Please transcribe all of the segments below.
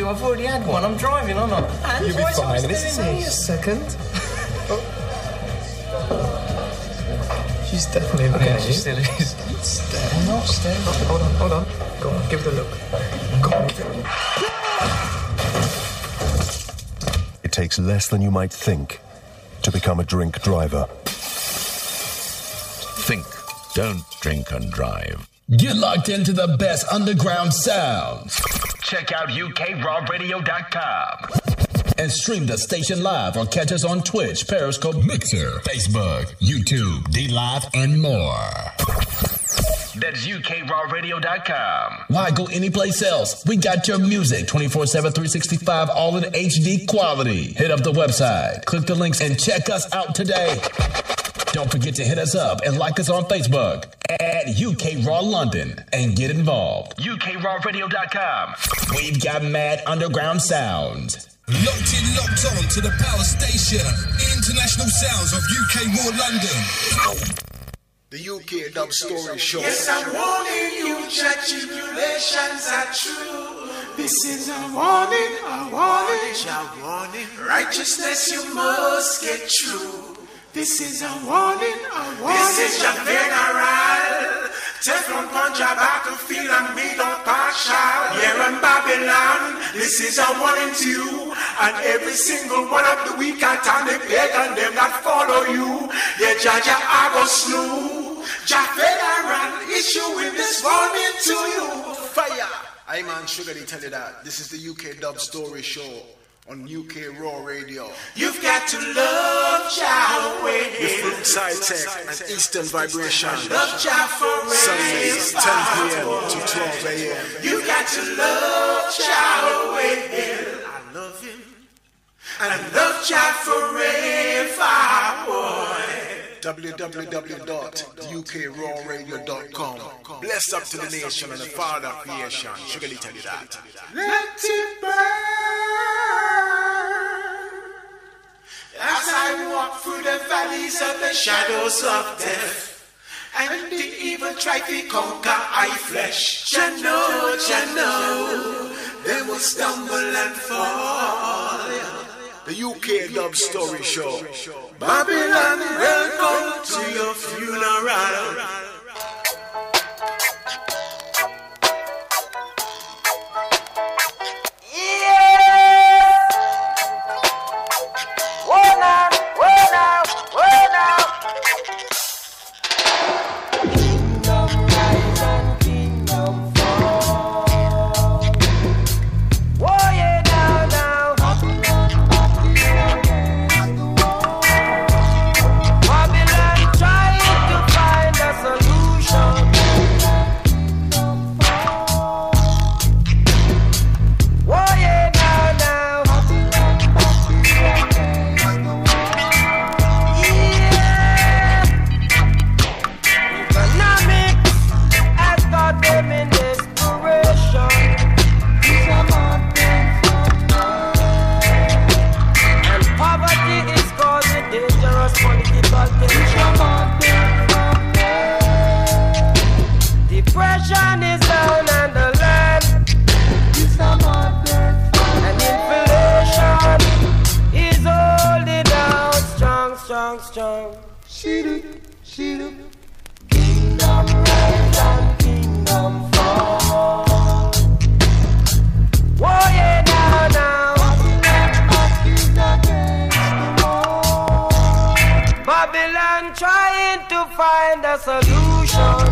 you. I've already had one. I'm driving, aren't I? You'll be fine. This is only a second. Oh. She's definitely looking at you. She still is. I'm not staring. Hold on. Go on, give it a look. Go on, give it a look. It takes less than you might think to become a drink driver. Think. Don't drink and drive. Get locked into the best underground sounds. Check out UKRawRadio.com. And stream the station live or catch us on Twitch, Periscope, Mixer, Facebook, YouTube, DLive, and more. That's UKRawRadio.com. Why go anyplace else? We got your music 24/7, 365, all in HD quality. Hit up the website, click the links, and check us out today. Don't forget to hit us up and like us on Facebook at UK Raw London and get involved. UKRawRadio.com. We've got mad underground sounds. Locked on to the power station. International sounds of UK Raw London. The UK Dub Story Show. Yes, I'm warning you that tribulations are true. This is a warning, a warning. Righteousness you must get through. This is a warning, a warning. This is your funeral. Teflon punch your battlefield and me don't partial. Here in Babylon, this is a warning to you. And every single one of the weak and the pagan, them that follow you. Yeah, Jaja, I go slew. Jah federal issuing this warning to you. Fire! I man Sugar, they tell you that. This is the UK Dub Story Show on UK Raw Radio. You've got to love Jah way. With Fruit Side Tech and Eastern Vibration. Love Jah forever. Sundays, 10 p.m. to 12 a.m. You've got to love Jah way. I love him. And I love Jah forever, boy. www.ukrawradio.com. Bless up to the nation and the Father of creation. Sugar, they tell you that. Let it burn. As I walk through the valleys of the shadows of death, and the evil try to conquer I flesh. Jah know, they will stumble and fall. The UK Dub Story Show. Babylon, welcome to your funeral. Depression is down on the land, and inflation is holding down strong. Kingdom rise and kingdom fall. Whoa, yeah, now. Babylon trying to find a solution.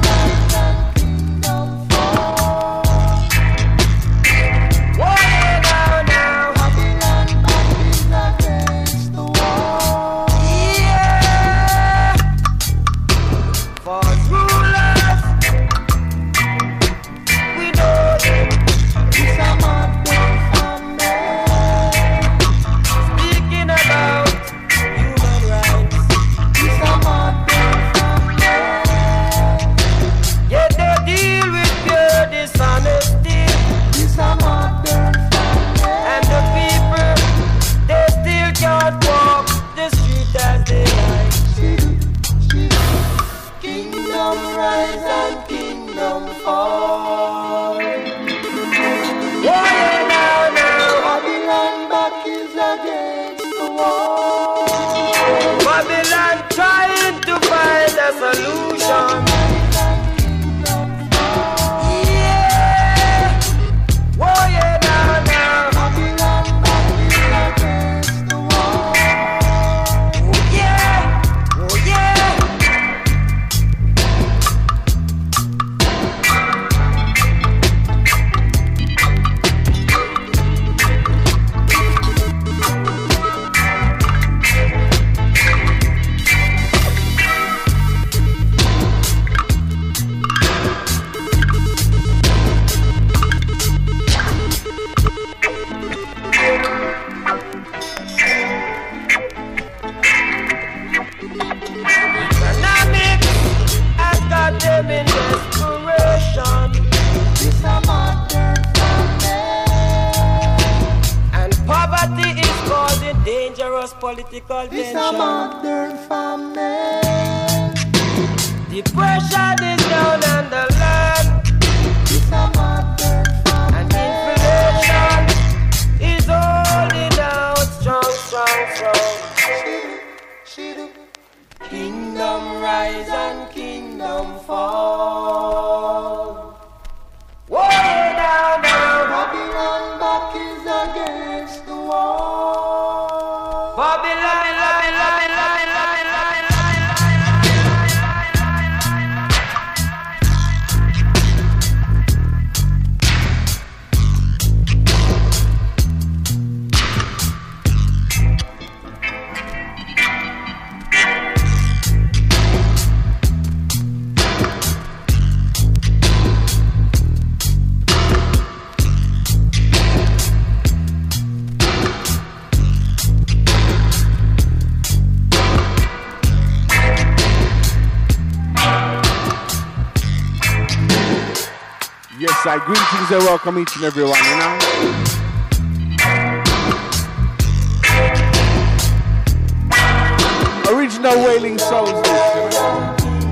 political This a tension. modern family. Depression is down on the land. This a modern family. And inflation is holding out strong, strong, strong. Kingdom rise and kingdom fall. Whoa, down, down. Babylon back is against the wall. Babylon. Yes, I greetings and welcome each and everyone, you know. Original Wailing Souls, this, you know.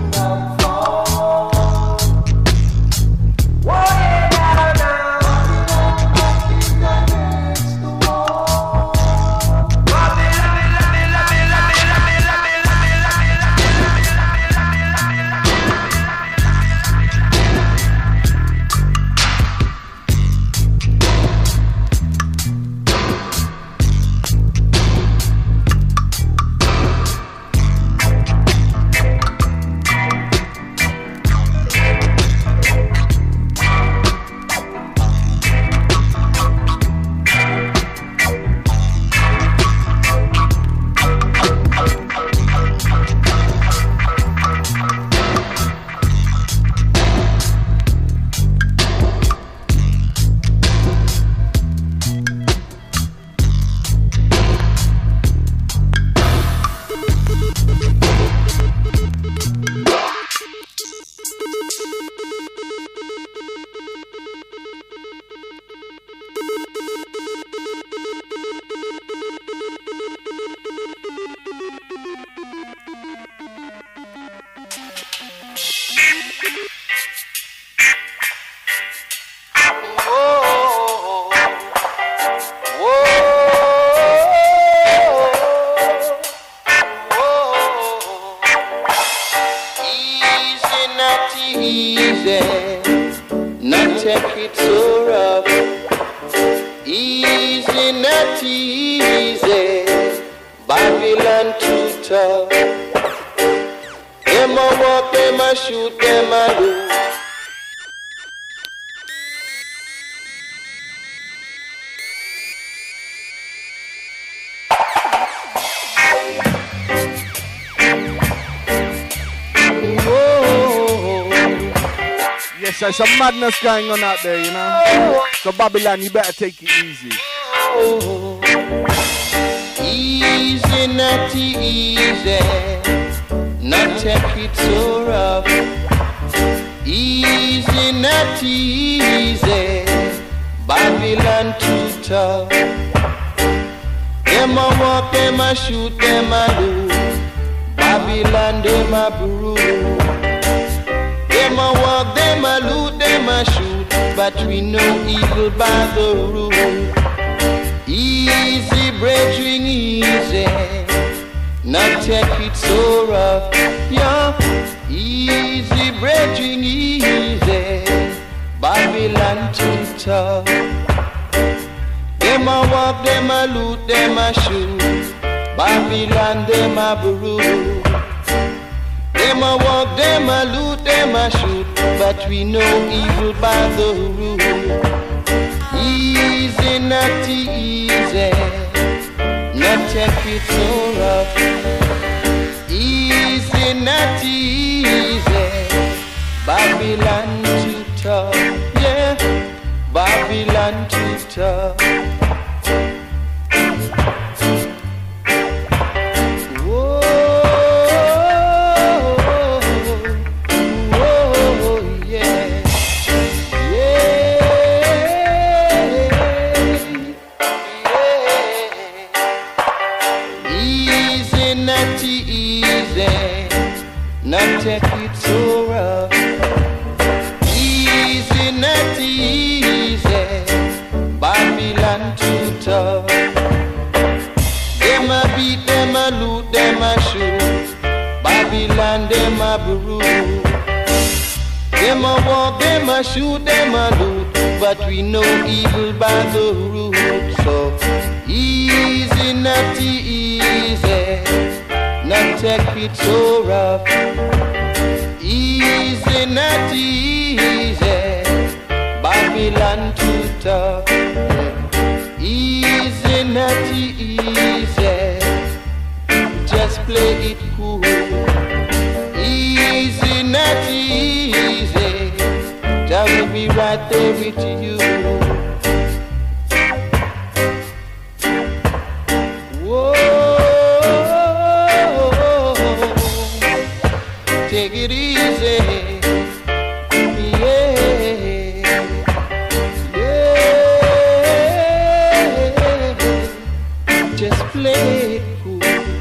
There's some madness going on out there, you know. So Babylon, you better take it easy. Easy, not easy. Not take it so rough. Easy, not easy. Babylon too tough. Them a walk, them a shoot, them a lose. Babylon, them a brew. Them a walk, them a loot, them a shoot, but we know evil by the rule. Easy, brethren, easy, not take it so rough. Yeah, easy, brethren, easy, Babylon too tough. Them a walk, them a loot, them a shoot, Babylon, them a brew. Them a walk, them a loot, them a shoot, but we know evil by the rule. Easy, not easy, not take it so rough. Easy, not easy, Babylon too tough. Yeah, Babylon too tough. not take it so rough. Easy, not easy, Babylon too tough. Them a beat, them a loot, them a shoot, Babylon them a brew. Them a walk, them a shoot, them a loot, but we know evil by the root. So easy, not easy, not take it so rough. Easy, not easy, Babylon too tough. Easy, not easy, just play it cool. Easy, not easy, I will be right there with you. Whoa, take it easy, yeah, yeah, just play it cool.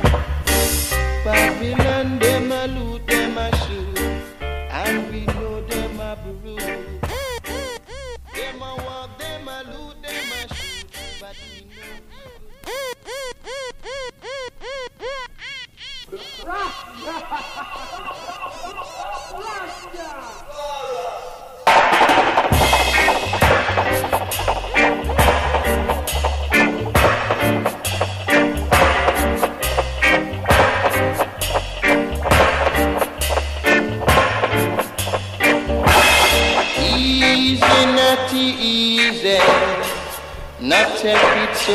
Babylon, them a loot, them a shoot, and we know them a brew. Them a walk, them a loot, them a shoot, but we know. Easy, not easy, not take it so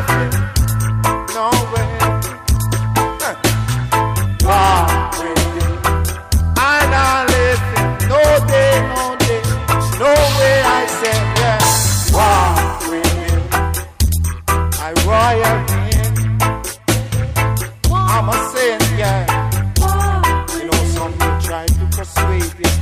living, no way. Walk with him. I not living, no day, no way. I say yes. Walk with him. I royal in. I'm a saint, yeah. You know, some people try to persuade you.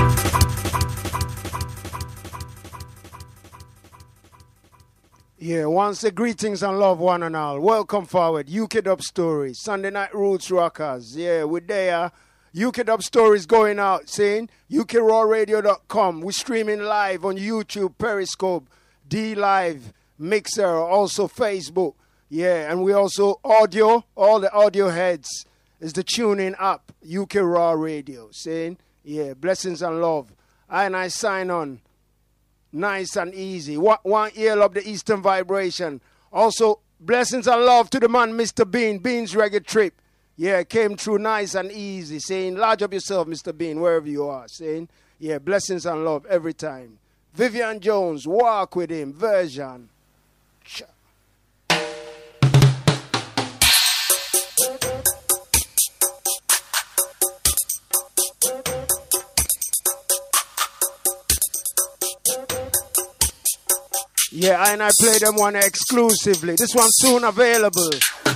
Yeah, once the greetings and love one and all. Welcome forward, UK Dub Stories, Sunday Night Roots Rockers. Yeah, we're there. UK Dub Stories going out, saying UKRawRadio.com. We're streaming live on YouTube, Periscope, D-Live, Mixer, also Facebook. Yeah, and we also audio, all the audio heads is the tuning up, UK Raw Radio, saying, yeah, blessings and love. I sign on. Nice and easy. One ear of the Eastern Vibration. Also, blessings and love to the man, Mr. Bean. Bean's Reggae Trip. Yeah, came through nice and easy. Saying, large up yourself, Mr. Bean, wherever you are. Saying, yeah, blessings and love every time. Vivian Jones, walk with him. Version. Yeah, and I play them one exclusively. This one soon available.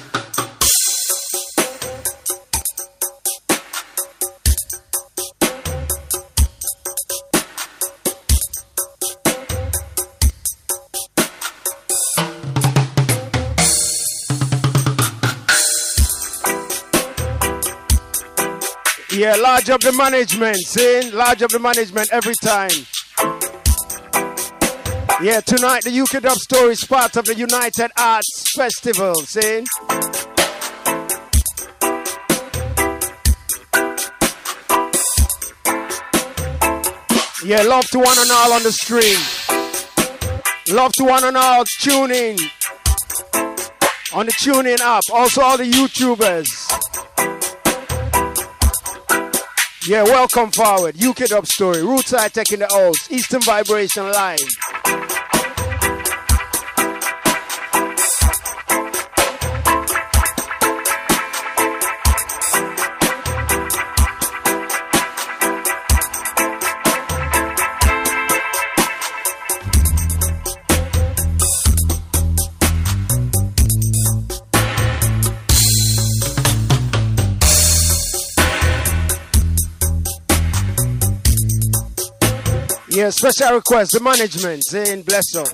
Yeah, large up the management, see? Large up the management every time. Yeah, tonight the UK Dub Story is part of the United Arts Festival, see? Yeah, love to one and all on the stream. Love to one and all tuning on the TuneIn app. Also all the YouTubers. Yeah, welcome forward. UK Dub Story. Roots High Tech in the house. Eastern Vibration Live. Yeah, special request, the management saying bless up.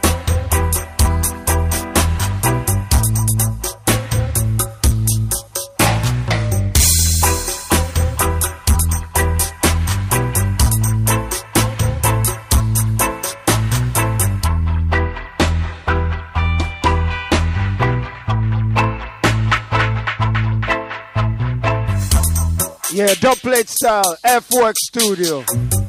Yeah, dub plate style, F-Work Studio.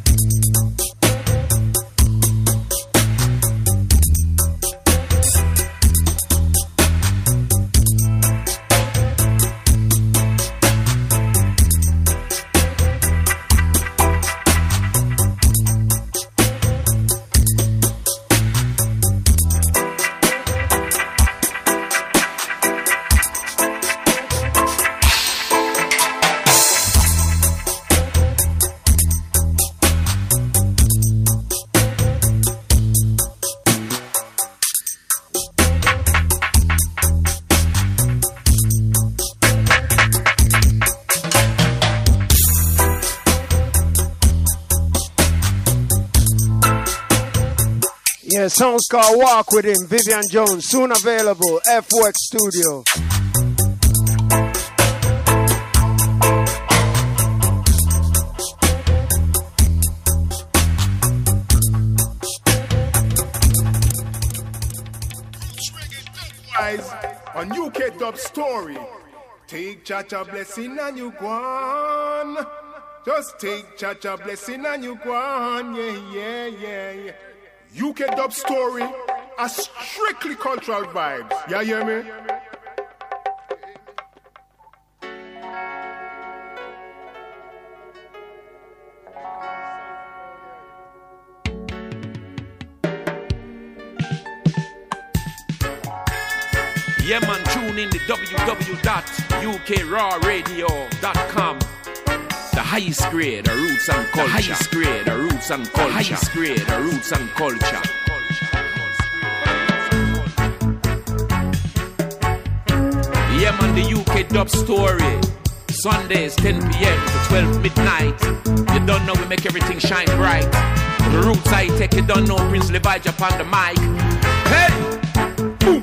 Yeah, songs called Walk With Him, Vivian Jones, soon available, F-Work Studio. On UK Dub Story, take Cha-Cha blessing and you go on. Just take Cha-Cha blessing and you go on. Yeah. UK Dub Story, a strictly cultural vibes. Yeah, hear me? Yeah, man, tune in to www.ukrawradio.com. The highest grade of roots and culture. The highest grade of roots and culture. Highest grade of roots and culture. Yeah, man, the UK Dub Story. Sundays, 10 p.m. to 12 midnight. You don't know, we make everything shine bright. The roots I take, you don't know, Prince Levi upon the mic. Hey! Boom!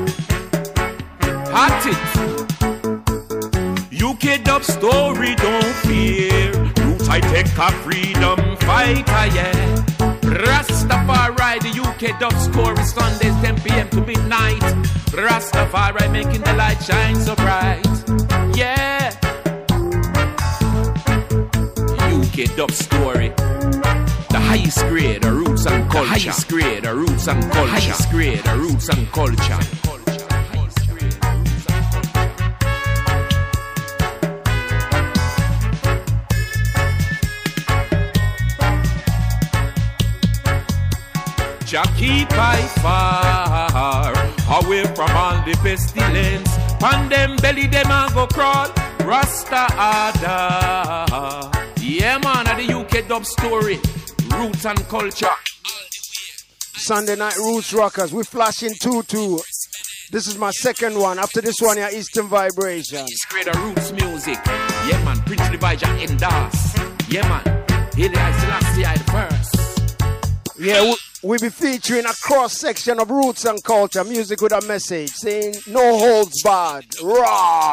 Hot it! UK Dub Story, don't fear. Roots I take a freedom fighter, yeah. Rastafari, the UK Dub Story, Sundays, 10 p.m. to midnight. Rastafari making the light shine so bright. Yeah. UK Dub Story. The highest grade of roots and culture. The highest grade of roots and culture. Highest grade of roots and culture. Jah keep I far away from all the pestilence. Pan them belly them a go crawl. Rasta Ada. Yeah man, at the UK Dub Story. Roots and culture. Sunday Night Roots Rockers. We flashing 2-2. This is my second one. After this one, your Eastern Vibration. It's great roots music. Yeah man, Prince Levi endorse. Yeah man, Haile Selassie the first. Yeah, we'll be featuring a cross-section of roots and culture, music with a message, saying no holds barred, raw.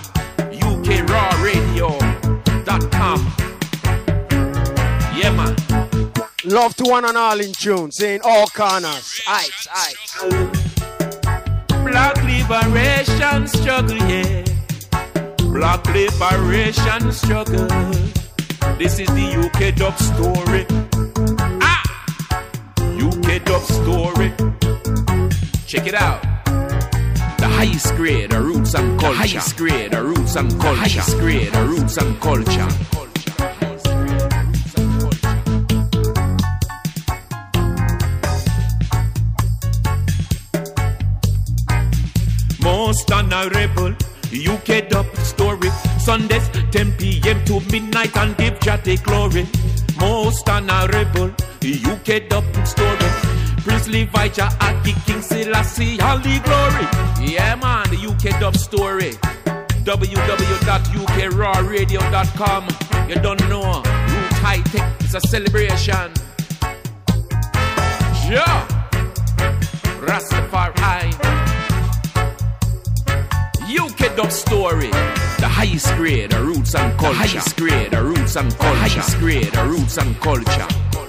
UKRawRadio.com. Yeah, man. Love to one and all in tune, saying all corners. Ice. Black liberation struggle, yeah. Black liberation struggle. This is the UK Dub Story. UK Dub Story. Check it out. The highest grade of roots and culture. The highest grade of roots and culture. The highest grade of roots and culture. Most honorable UK Dub Story. Sundays 10 p.m. to midnight and give Jah the glory. Most honorable UK Dub Story. Prince Levi Jah Aki King Selassie all the glory. Yeah man, the UK Dub Story. www.ukrawradio.com. You don't know, Root High Tech is a celebration. Yeah. Rastafari. UK Dub Story. The highest grade of roots and culture. The highest grade of roots and culture. The highest grade of roots and culture.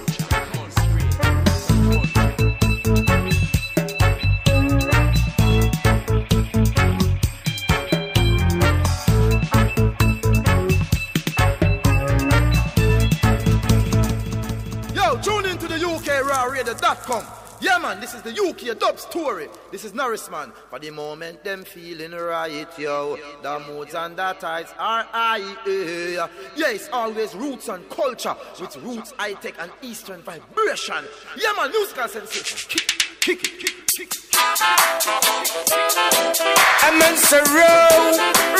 Yo, tune into the UKRawRadio.com. Yeah man, this is the UK Dub Story. This is Norris man. For the moment them feeling right, yo. The moods and the tides are high. Yeah, it's always roots and culture with roots, high tech and Eastern vibration. Yeah man, musical sensation. Kick it. I'm on the road.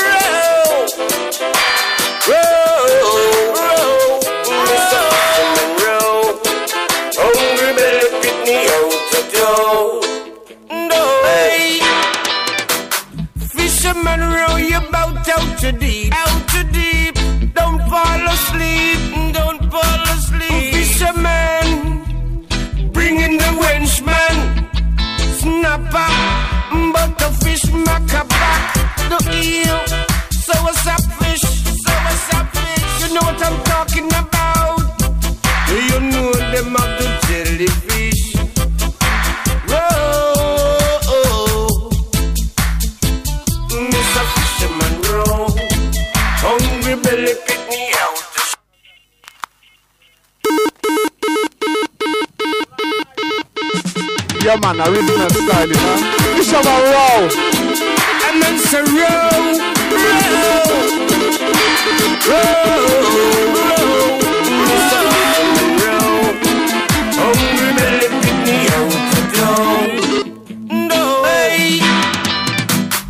Hungry belly pick me out to go. No way. Fisherman row you bout out too deep. Don't fall asleep. Fisherman, bring in the wenchman. Snapper, but the fish mack a back. The eel, so what's up fish? You know what I'm talking about? Do you know them of the jellyfish? Row, Mr. Fisherman row. Hungry belly pick me out. Yeah man, original style, you know. Fisherman row. I'm on the hungry belly pick me out to go. No way.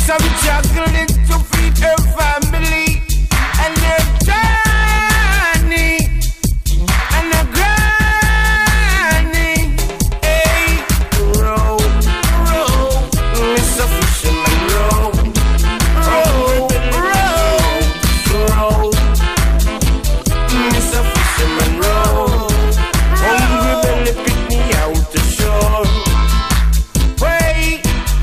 some juggling to feed her family and their journey and a granny. Hey, row, row, Mr. Fisherman, row, row, row, row, Mr. Fisherman, row. Hungry belly pick me out the shore. Wait,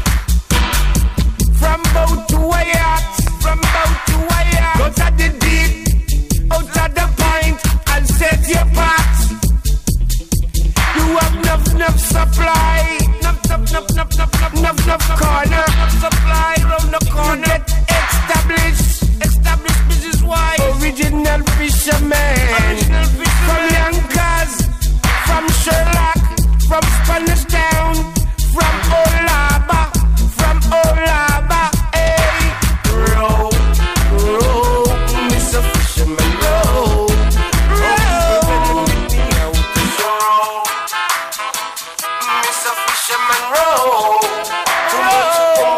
from boat to a yacht, from boat to a yacht. Go to the deep, out of the pint, and set your pot. You have enough supply, enough corner, supply round the corner. Get established business wise. Original fisherman, from Yonkers, from Sherlock, from Spanish Town, from Olaba, hey, row, row, Mr. Fisherman, row, row, Mr. Fisherman, row, row,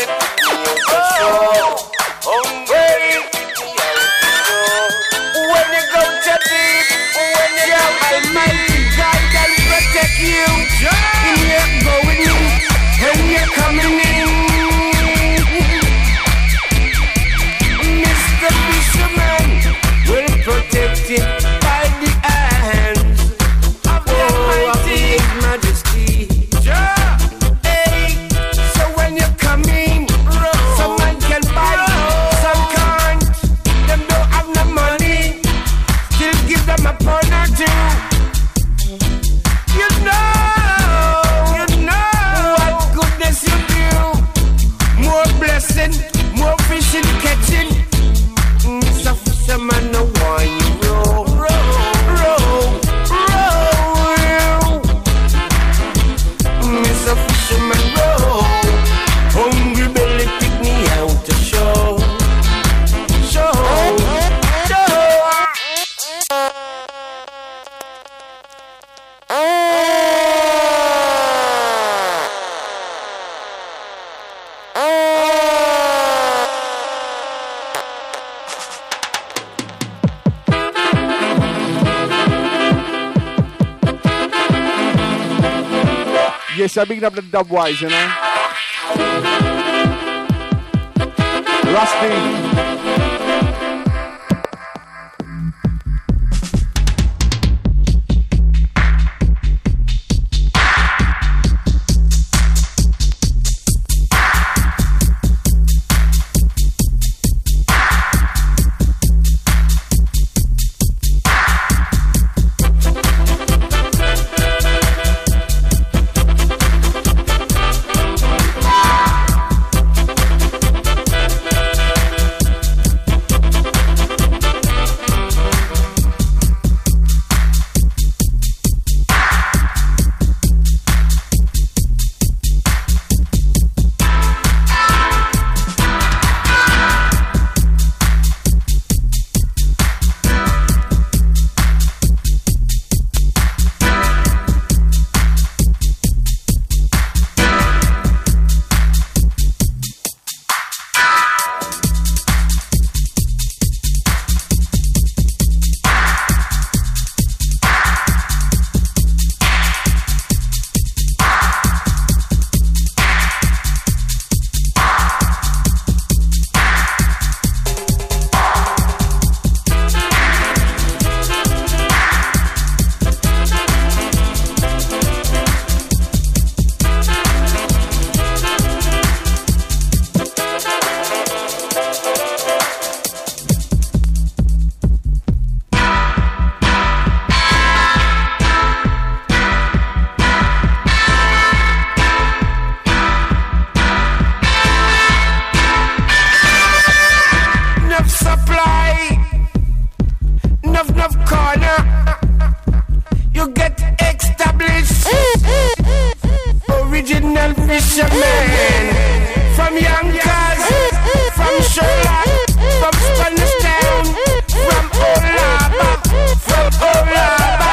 when you go to deep, when you Almighty guide and protect you, in your going in, and you're coming in. Mr. Fisherman will protect you by the hands of the Almighty Majesty. Hey, so when you come in, some man can buy, some can't. Them don't have no money, still give them a pound or two. You know what goodness you do. More blessing, more fishing, catching. Mr. Fisherman, no why you row, row, row. Mr. Fisherman, row. Hungry belly pick me out to show. Yes, I'm picking up the dub wise, you know. Rusty. fisherman. From Yonkers, from Sherlock, from Spanish Town, from Olaba, from Olaba.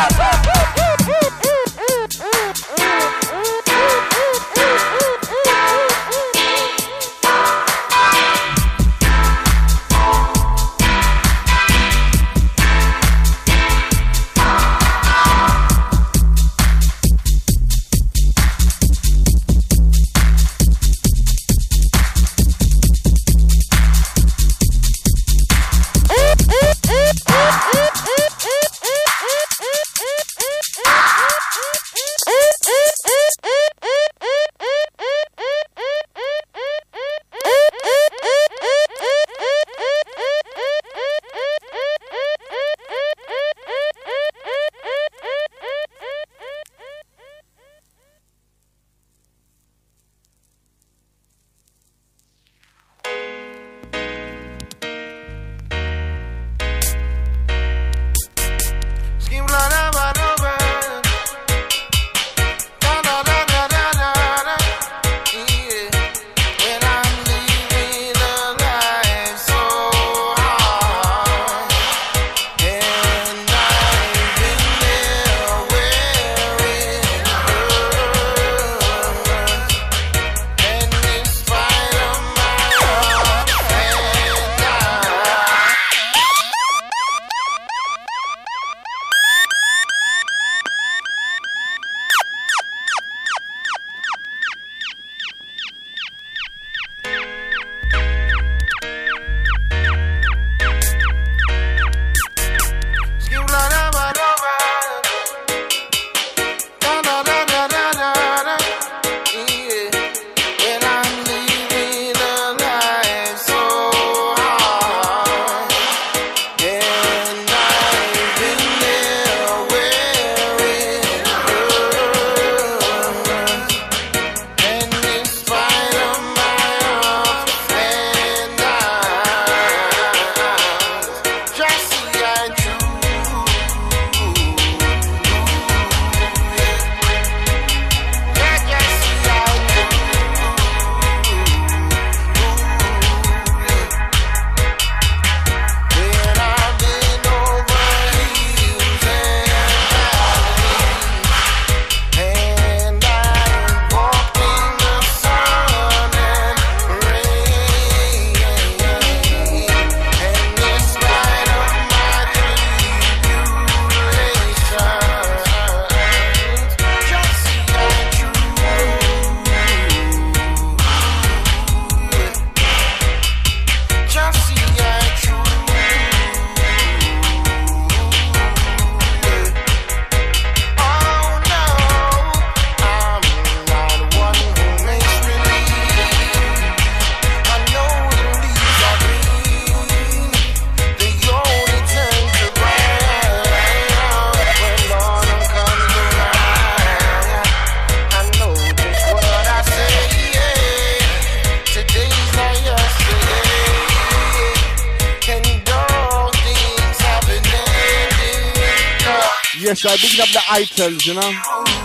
Yes, I picking up the ITELs, you know.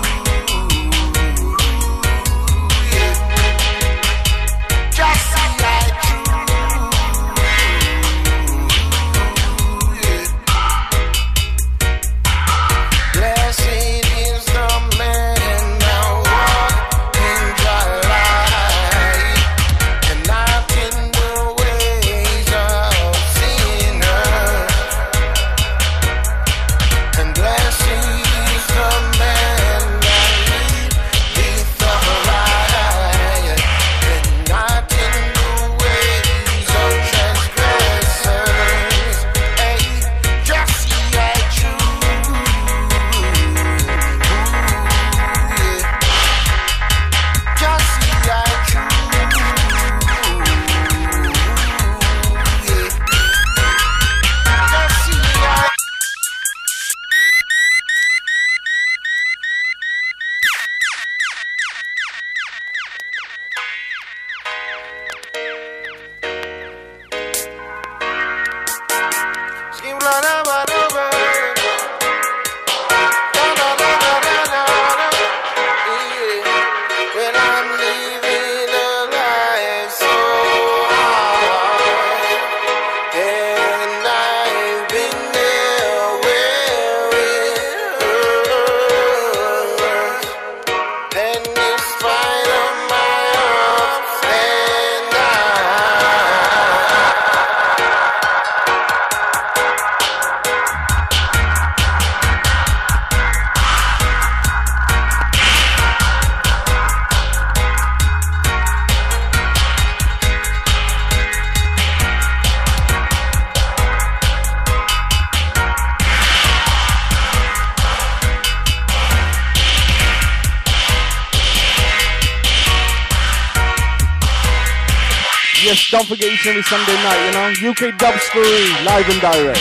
Yes, don't forget each and every Sunday night, you know. UK Dub Story, live and direct.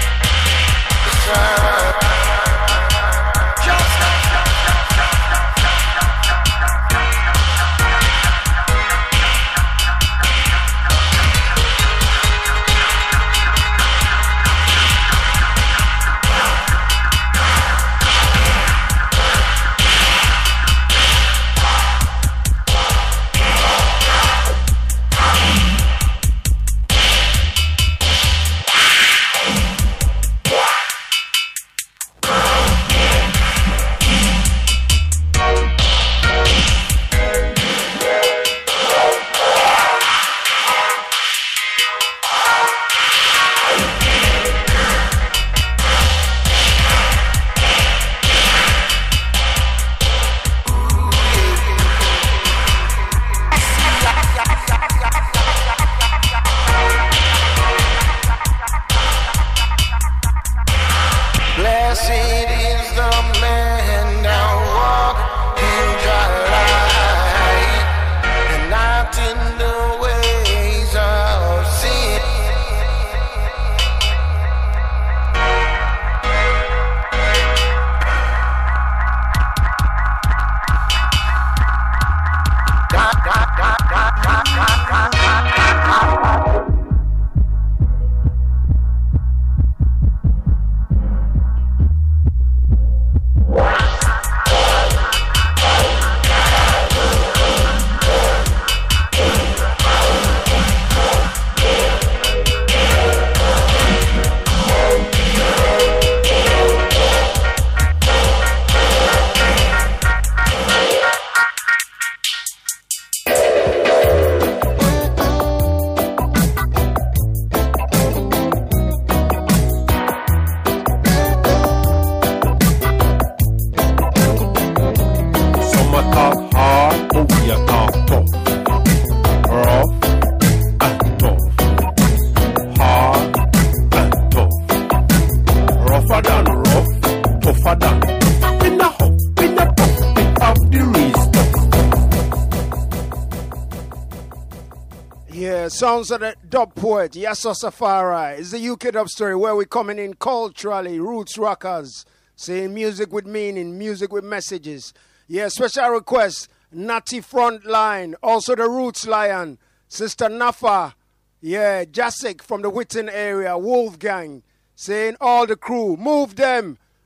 Sounds of the dub poet, Yasso Safari. It's the UK Dub Story where we're coming in culturally, roots rockers, saying music with meaning, music with messages. Yeah, special request, Natty Frontline, also the Roots Lion, Sister Nafa, yeah, Jasik from the Witten area, Wolfgang, saying all the crew, move them.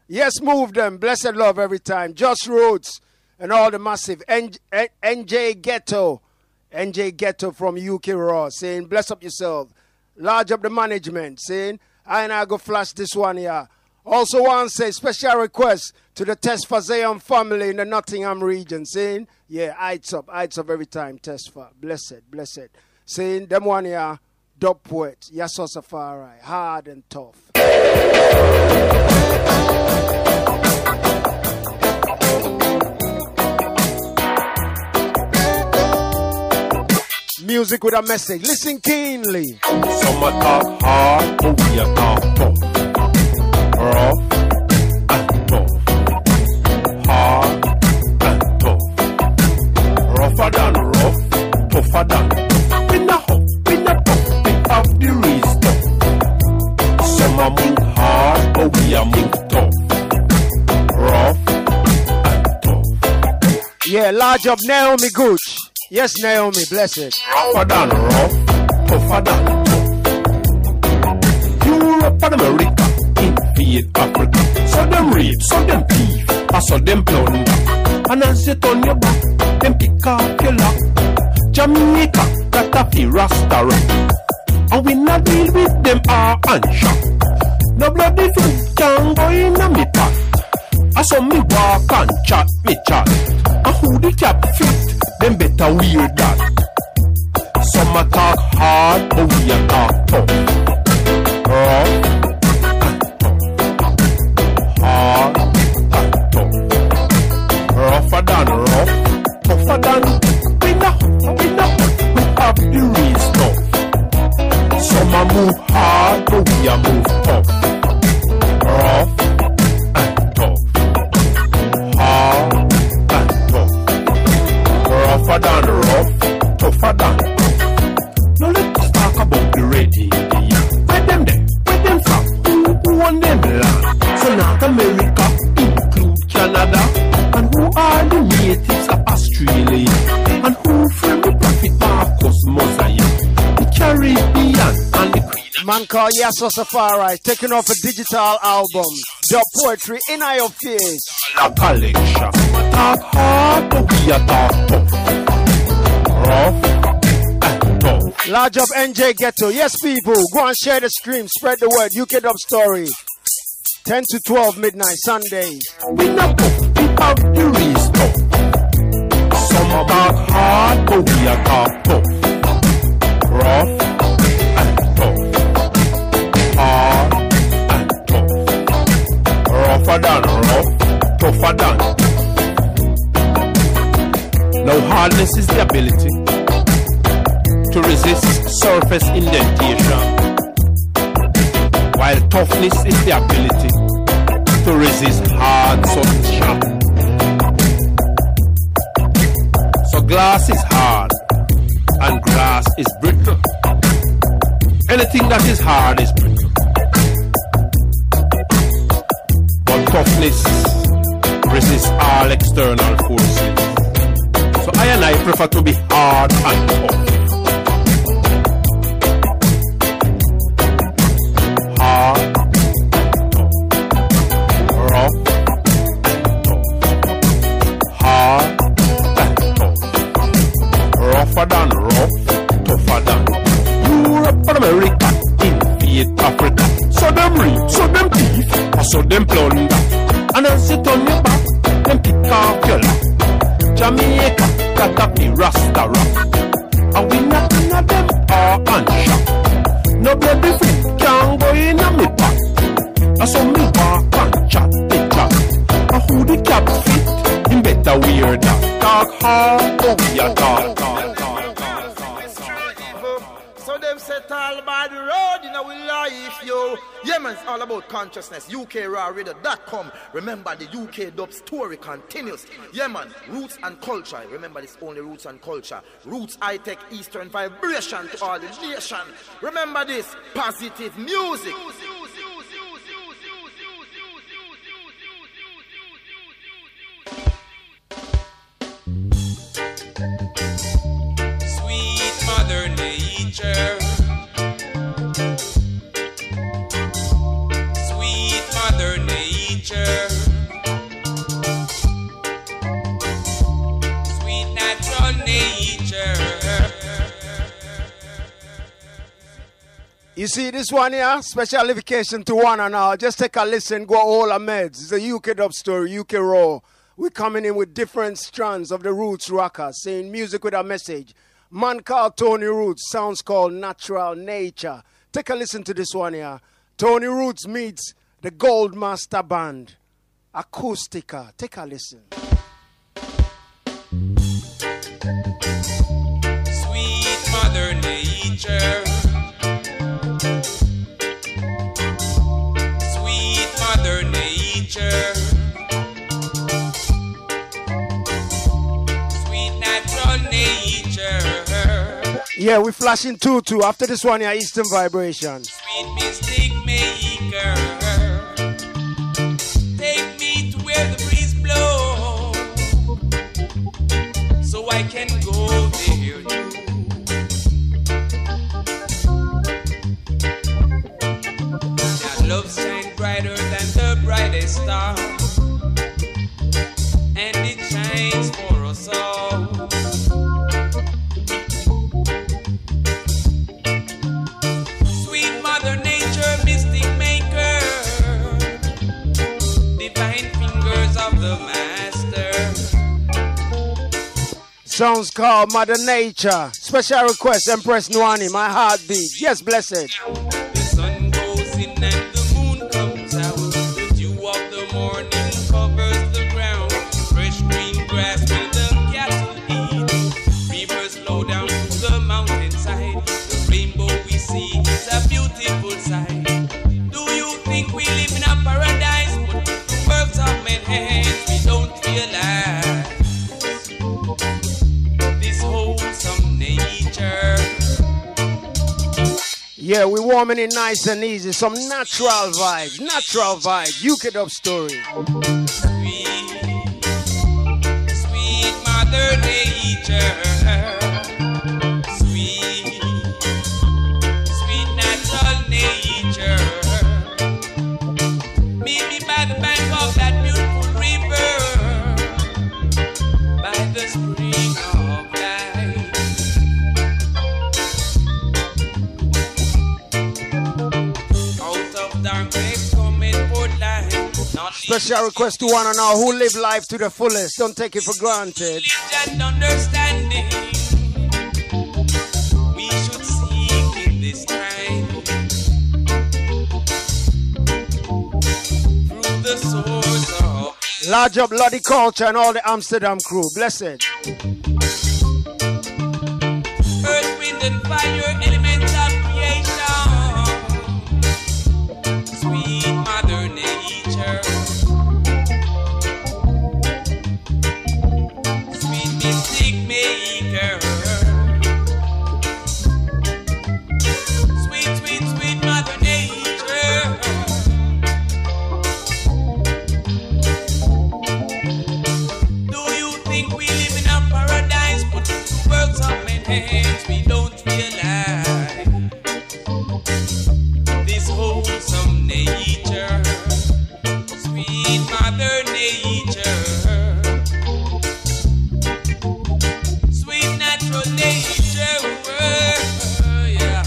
Yes, move them. Blessed love every time. Just Roots and all the massive. NJ Ghetto. NJ Ghetto from UK Raw saying, bless up yourself. Large up the management saying, I go flash this one here. Also one say, special request to the Tesfa Zayon family in the Nottingham region saying, yeah, heights up every time, Tesfa. Blessed. Saying, them one here, Dub Poet, Yasso Safari, hard and tough. Music with a message. Listen keenly. Some are talk hard, but we are talk tough. Rough and tough. Hard and tough. Rougher than rough, tougher than tough. In the huff, in the puff, we have the real stuff. Some are move hard, but we are move tough. Rough and tough. Yeah, large up Naomi Gooch. Yes, Naomi, bless it. Rougher than rough, tougher than tough. Europe and America invade Africa. So them rape, so them thief, and so them plunder. And as you turn your back, them pick up your lock. Jamaica, that a fi Rasta rock. And we not deal with them and shot. No bloody food can go in a me pot. I saw me walk and chat, me chat. And who the cap fit? Them better wear that. Some a talk hard, but we a talk tough. Rough and tough. Hard and tough. Rougher than rough, tougher than we have the real stuff. Some a move hard, but we a move tough. Rough and tough. Hard and tough. Rougher than rough, tougher than tough. Now let's talk about the ready. Where them there? Where them from? Who on them land? So North America include Canada. And who are the natives of Australia? And who from the Prophet Marcus Mosiah? The Caribbean and the Queen. Man called Yasso Safari taking off a digital album. Dub Poetry in your face. La collection. Talk hard, but we are talk tough. Rough and tough. Large up NJ Ghetto. Yes, people. Go and share the stream. Spread the word. UK Dub Story. 10 to 12 midnight Sundays. We not tough. We have the real stuff. Some talk hard, but we are talk tough. Rough and tough. Hard and tough. Rougher than rough, tougher than. Now hardness is the ability to resist surface indentation, while toughness is the ability to resist hard surface shock. So glass is hard and glass is brittle. Anything that is hard is brittle. But toughness resists all external forces. So I and I prefer to be hard and tough. Hard and tough. Rough and tough. Hard and tough. Rougher than rough, tougher than. Europe and America invade Africa. So them rape, so them thief, and so them plunder. And as you turn your back, them pick off your lap. Jamaica, that a be Rasta rock. And we not none of them are unshot. No bloody food can go in a me pot. And so me walk and chat, they chat. And who the cap fit, him better wear that. Talk hard, but we are talk. So them set all by the road, you know we life, yo. Yeah, man, it's all about consciousness. UKRawRadio.com. Remember, the UK Dub Story continues. Yeah, man, roots and culture. Remember, this only roots and culture. Roots, high-tech, Eastern vibration to all the nation. Remember this, positive music. Sweet Mother Nature. Sweet Mother Nature. You see this one here? Special dedication to one and all. Just take a listen, go all our meds. It's a UK dub story, UK raw. We're coming in with different strands of the Roots Rockers, saying music with a message. Man called Tony Roots, sounds called Natural Nature. Take a listen to this one here. Tony Roots meets the Gold Master Band. Acoustica. Take a listen. Sweet Mother Nature. Sweet Mother Nature. Sweet natural nature. Yeah, we flashing 2-2. After this one here, Eastern Vibration. Sweet mystic maker. Take me to where the breeze blows, so I can go there too. That love shines brighter than the brightest star, and it shines for us all. Sweet Mother Nature, mystic maker, divine fingers of the Master. Songs called Mother Nature. Special request, Empress Nwani, my heartbeat. Yes, blessed. The sun goes in and the moon comes out. The dew of the morning covers the ground. Fresh green grass where the cattle eat. Rivers flow down to the mountainside. The rainbow we see is a beautiful sight. Do you think we live in a paradise? But the works of men's hands we don't realize. This wholesome nature. Yeah, we warming it nice and easy. Some natural vibes. Natural vibes. UK dub story. Sweet Mother Nature. Sweet, sweet natural nature. Meet me by the bank of that beautiful river, by the spring of life. Out of darkness coming forth light. Not Special request to one and all who live life to the fullest. Don't take it for granted. and understanding we should seek in this time through the source of Large up Lottie Culture and all the Amsterdam crew. Blessed. earth, wind and fire, elements of creation. Sweet Mother Nature. Sweet mystic maker. Sweet, sweet, sweet Mother Nature. Do you think we live in a paradise? But the works of men's hands we don't realize. This wholesome nature, sweet Mother Nature, sweet natural nature, yeah.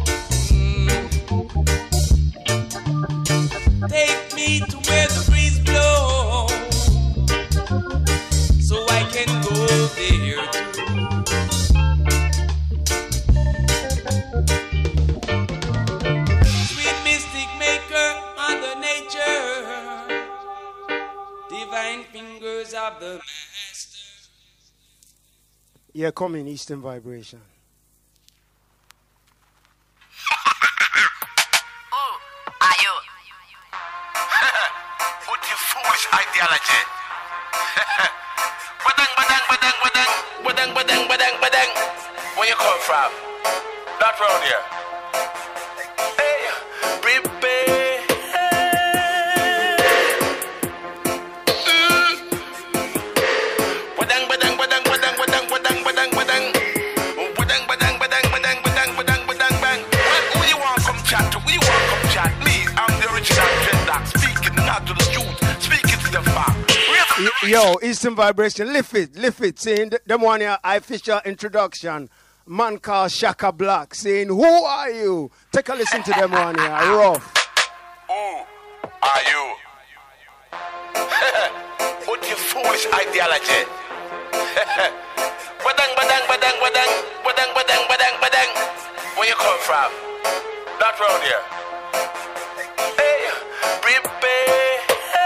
Take me to where the breeze blows, so I can go there too. Sweet mystic maker, Mother Nature, divine fingers of the Master. Yeah, come in, Eastern Vibration. Are you? Put your foolish ideology. Badang, badang, badang, badang, badang, badang, badang, badang. Where you come from? Not round here. Hey, prepare. Badang, badang, badang, badang, badang, badang, badang, badang. Badang, badang, badang, badang, badang, badang, badang, bang. Well, who you want come chat to? Who you want come chat? Me, I'm the original dreadlock, speaking not to the youth, speaking to the fact. Yo, Eastern Vibration, lift it, saying them one here, official introduction man called Shaka Black saying, who are you? Take a listen to them one here, rough. Who are you? What your foolish ideology? Badang, badang, badang, badang, badang, badang, badang, badang. Where you come from? Not round here. Hey, prepare.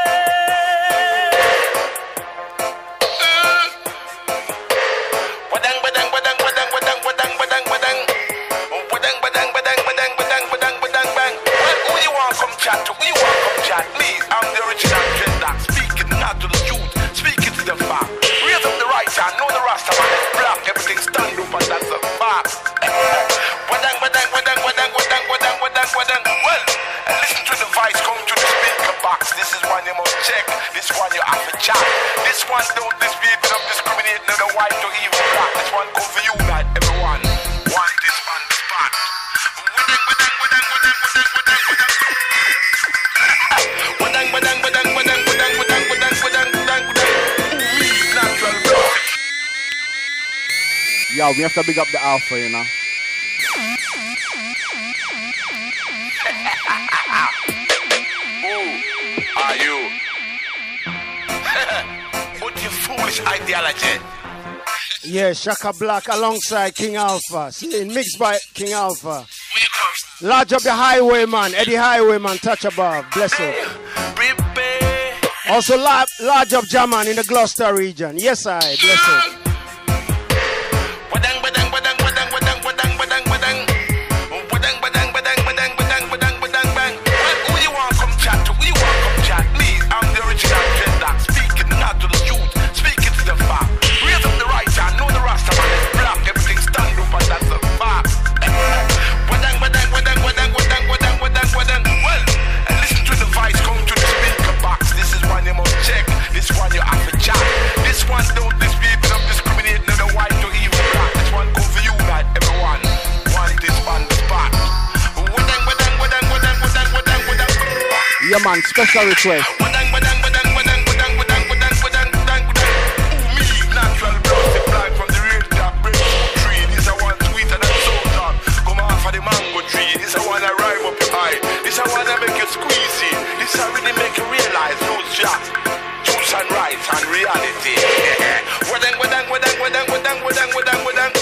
Badang, badang, badang, badang, badang, badang, badang, badang. Badang, badang, badang, badang, badang, badang, badang, bang. Well, who you want come chat to? Who you want come chat? Please, I'm the original dreadlock. Speaking not to the youth, speaking to the fact. Raise up the right hand, know the Rasta man is black. Everything stand up and that's a fact. Badang, badang, badang, badang, badang, badang, badang, badang. Well, listen to the voice come to the speaker box. This is one you must check. This one you have to chat. This one don't dispute, don't discriminate, neither white or even black. This one come for you, not everyone. Want this man the spot. Badang, badang, badang, badang, badang, badang, badang. Badang, badang, badang, badang, badang, badang, badang, badang, badang, badang. Natural blood. Yo, we have to big up the alpha, you know. Who are you? What your foolish ideology? Yeah, Shaka Black alongside King Alpha. Mixed by King Alpha. Large up the highwayman, Eddie Highwayman, touch above. Bless it. Also large up Jaman in the Gloucester region. Yes, I bless it. Badang, badang, badang, badang, badang, badang, badang, badang. Badang, badang, badang, badang, badang, badang, badang, bang. Well, who you want come chat to? Who you want come chat? Please, I'm the original dreadlock. Speaking not to the youth, speaking to the fact. Raise up the right hand, know the Rasta man is black. Everything stand up and that's a fact. Badang, badang, badang, badang, badang, badang, badang, badang. Well, listen to the voice come to the speaker box. This is one you must check. This one you have to chat. This one don't dispute, don't discriminate, neither white or even black. This one come for you, not everyone. Want this on the spot. Badang, badang, badang, badang, badang, badang, badang. Yeah, man, special request. Badang, badang, badang, badang, badang, badang, badang, badang, badang, badang. Who me? Natural blood supply from the real top breadfruit tree. This a one sweeter than salt. Come off of the mango tree. This a one that rhyme up your eye. This a one that make you squeezy. This a really make you realize those shots. Juice and rights and reality. Wadang, wadang, wadang, wadang, wadang, wadang, wadang, wadang.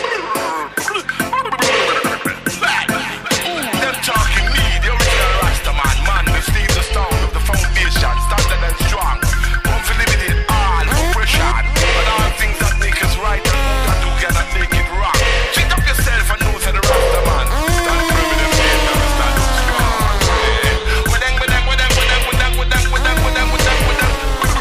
Them talking me, the original Rasta man. Man, we leave the sound of the foundation, standard and strong. Come for limited, all oppression. But all things that make us right, that do cannot make it wrong. Treat up yourself and know to the Rasta man. Stand firm in the faith, and stand up strong. Wadang, wadang, wadang, wadang, wadang, wadang, wadang, wadang, wadang, wadang.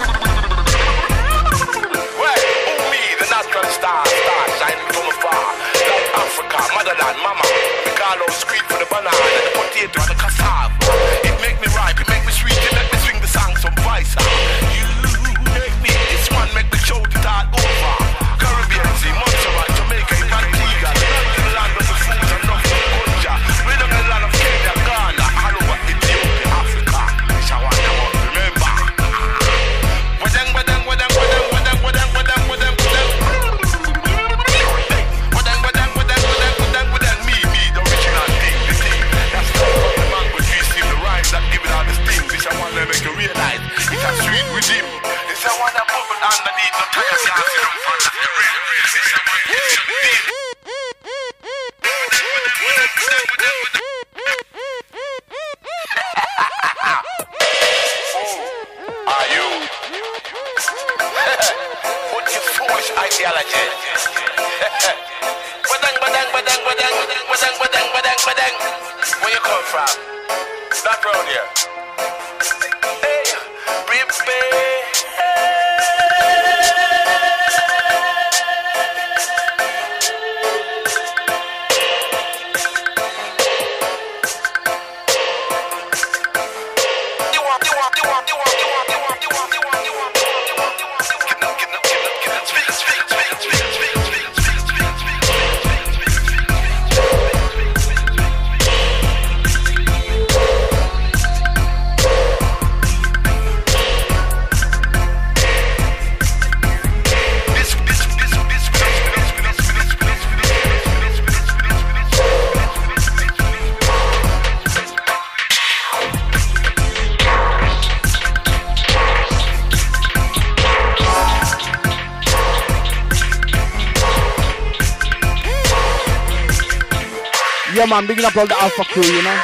Well, who me, the natural star, shining from afar. Like Africa, motherland, mama. We call out sweet for the banana, the potato and the cassava. It make me ripe, it make me sweet, it make me swing the song some vice. You make me, this one make me shout it all over. Caribbean Sea, Montserrat, Jamaica, Antigua, the land of the foods and nothing of culture. We don't get a lot of Kenya, Ghana, all over Ethiopia, Africa. This I want them all to remember. Wadang, wadang, wadang, wadang, wadang, wadang, wadang, wadang, wadang. Wadang, wadang, wadang, wadang, wadang, wadang. Me, the original thing, the thing. That's not from the mango tree, see the rhymes that give it all the sting. This I want to make you realize. It's a sweet rhythm. This I want to bubble underneath the tire gas. You don't want to be real. This I want to get you deep. Are you? What your foolish ideology? Badang, badang, badang, badang, badang, badang, badang, badang. Where you come from? Not round here. Hey, prepare. Yeah, man, bigging up all the Alpha crew, you know.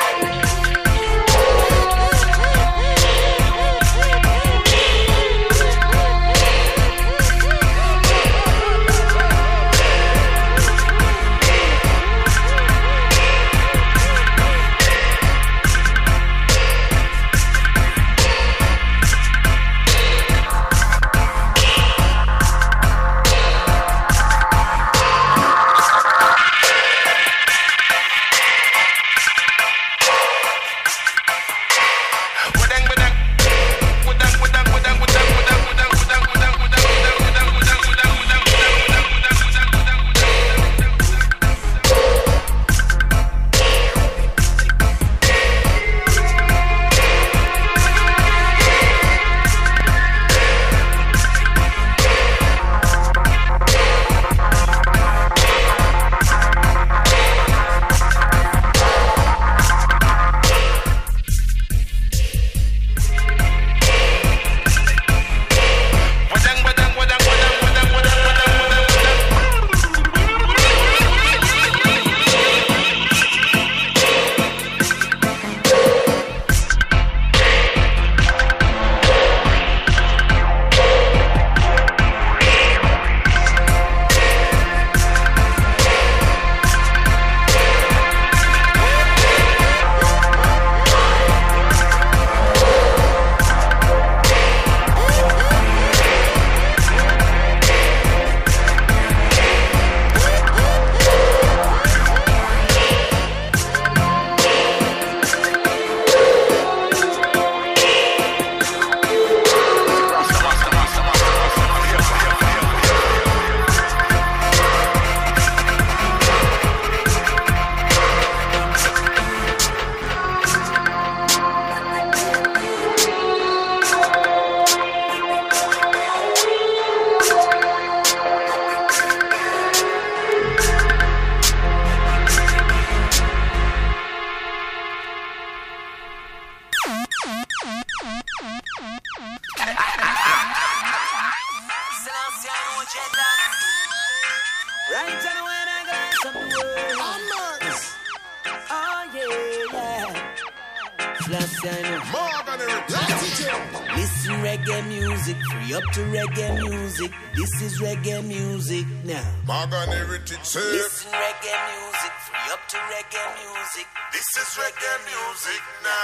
Listen reggae music, free up to reggae music. This is reggae music now. Morgan Heritage safe. Listen reggae music, free up to reggae music. This is reggae music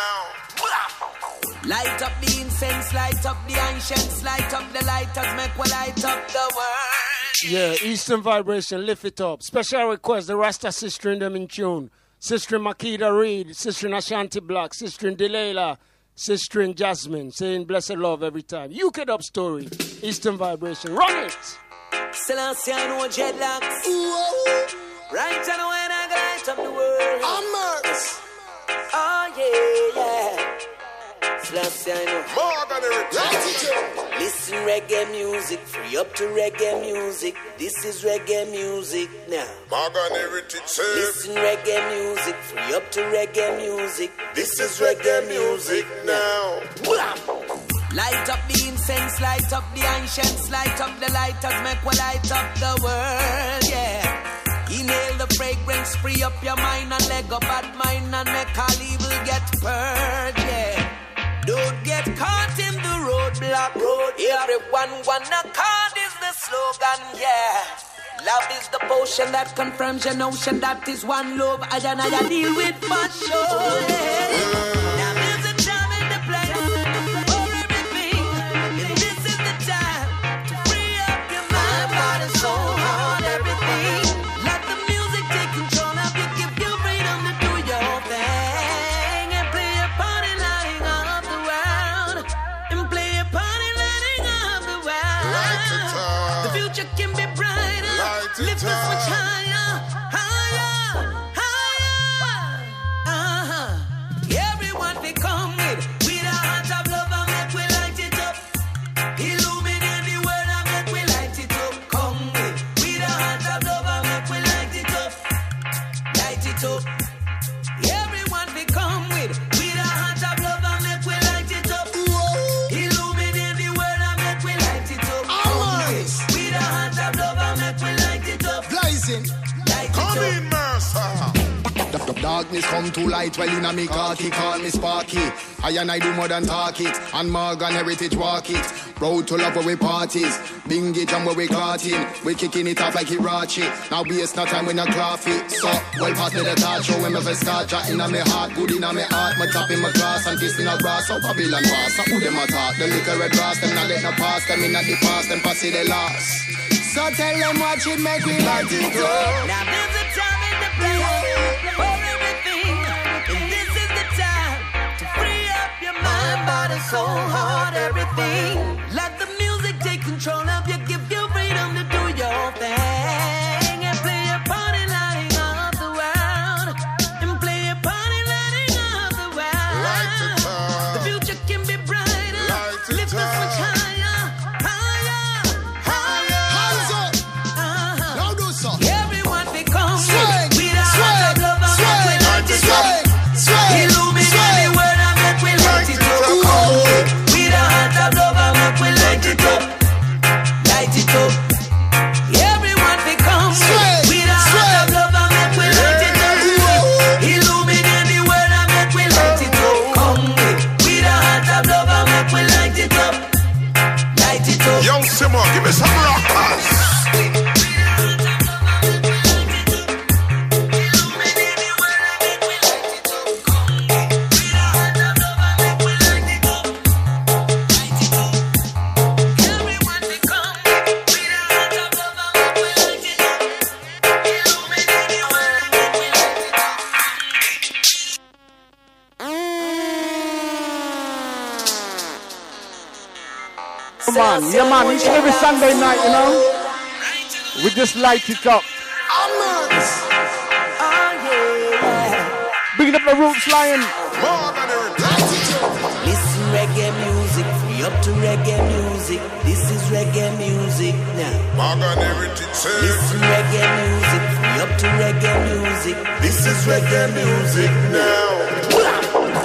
now. Light up the incense, light up the ancients, light up the lighters, make we light up the world. Yeah, Eastern Vibration, lift it up. Special request, the Rasta sister in them in tune. Sister Makeda Reed, Sister Ashanti Black, Sister Delilah, Sister Jasmine, saying blessed love every time. UK Dub Story, Eastern Vibration, run it! Selassie, I know dreadlocks. Right, I know when I light up the world. Amers. Oh, yeah. Selassie, I know. Morgan Heritage. Listen reggae music, free up to reggae music. This is reggae music now. Morgan Heritage safe. Listen reggae music, free up to reggae music. This is reggae music now. Light up the incense, light up the ancients, light up the lighters, make we light up the world, yeah. Inhale the fragrance, free up your mind and let go bad mind and make all evil get purged, yeah. Don't get caught in the roadblock. Everyone wanna card is the slogan, yeah. Love is the potion that confirms your notion that is one love. I deal with for sure, yeah. Now there's a time in the place for everything, and this is the time to free up your mind, body, soul, heart, everything. Let the music take control of you, give you freedom to do your thing, and play a party lighting up the world, and play a party lighting up the world. Light it up. The future can be brighter. Lift us much higher, higher, higher. Everyone be come with a heart of love and make we light it up. Illuminate the world and make we light it up. Come with a heart of love and make we light it up. Light it up. Everyone be come with a heart of love and make we light it up. Illuminate the world and make we light it up. Come with a heart of love and make we light it up. Blazing. Light it Come up. in, Mercer. Darkness come to light, well inna me khaki, call me Sparky. I and I do more than talk it, and Morgan Heritage walk it. Road to love where we parties, bingy jam where we clotting. We kicking it off like Hirachi. Now waste no time when I cloth it. So, well pass me the touch, show when me first start chat inna me heart, good inna me heart. My top in my glass and kissing a grass, so Babylon pass. So who them attack? The liquor red grass, them not let no pass, them inna the past, them pass it the last. So tell them watch it, make we light it up. Now there's a time in the place for everything, and this is the time to free up your mind, body, soul, heart, everything. Let the music take control of you, give you freedom to do your thing, and play a party lighting up the world, and play a party lighting up the world. Light it up. The future can be brighter. Lift the switch higher, higher, higher. Hands up. Now do so. Everyone become Swing, with a heart of love and swing, we light it up. swing, Illuminate the world and make we light it up. With a heart of love and make we light it up. Light it up. Everyone become with a heart of love and make we light it up. Illuminate the world and make we light it up. Come with a heart of love and make we light it up. Light it up. Young Simon, give me some rockers. Yeah, man, each and every Sunday night, you know, we just light it up. Bigging up the Roots Lion. Listen reggae music, free up to reggae music. This is reggae music now. Listen reggae music, free up to reggae music. This is reggae music now.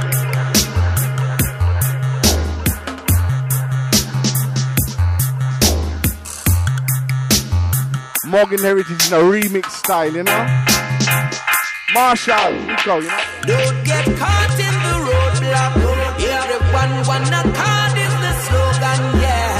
Morgan Heritage in a remix style, you know. Marshall, we go, you know. Don't get caught in the roadblock. Everyone wanna card is the slogan, yeah.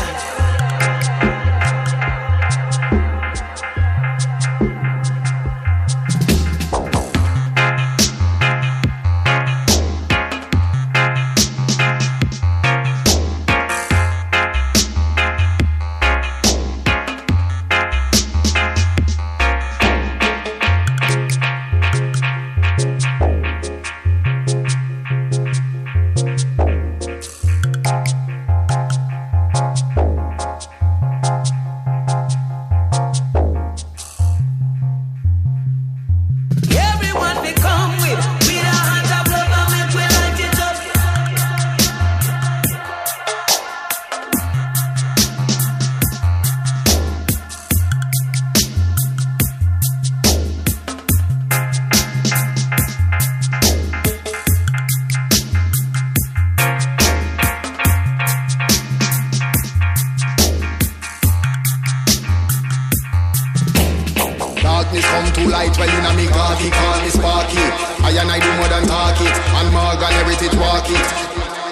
Darkness come to light, well inna me khaki, call me Sparky. I and I do more than talk it, and Morgan Heritage walk it.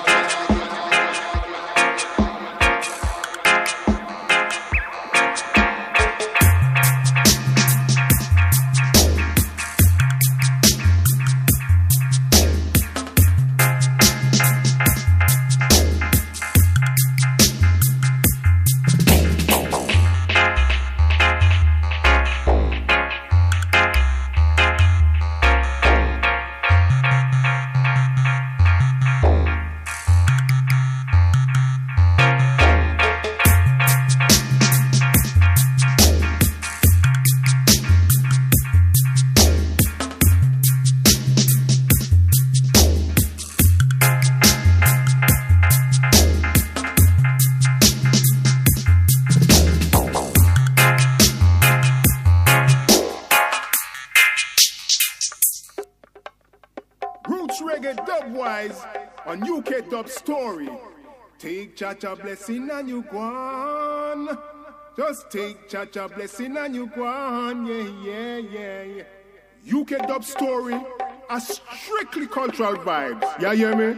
On UK Top Story. Take Chacha blessing and you go on. Just take Chacha blessing and you go on. Yeah, yeah, yeah, yeah. UK Dub Story, a strictly cultural vibes. You hear me?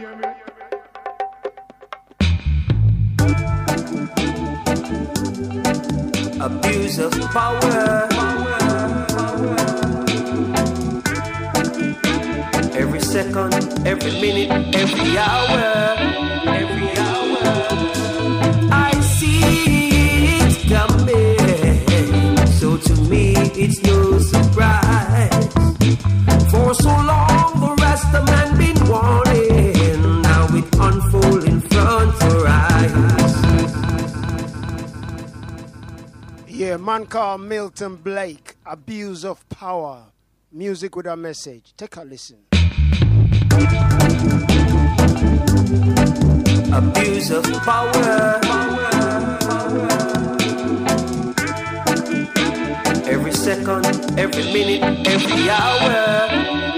Abuse of power. Every second, every minute, every hour, I see it coming. So to me, it's no surprise. For so long, the rest of man been warning. Now it unfolds in front of our eyes. Yeah, man called Milton Blake, Abuse of Power. Music with a message. Take a listen. Abuse of power. Every second, every minute, every hour,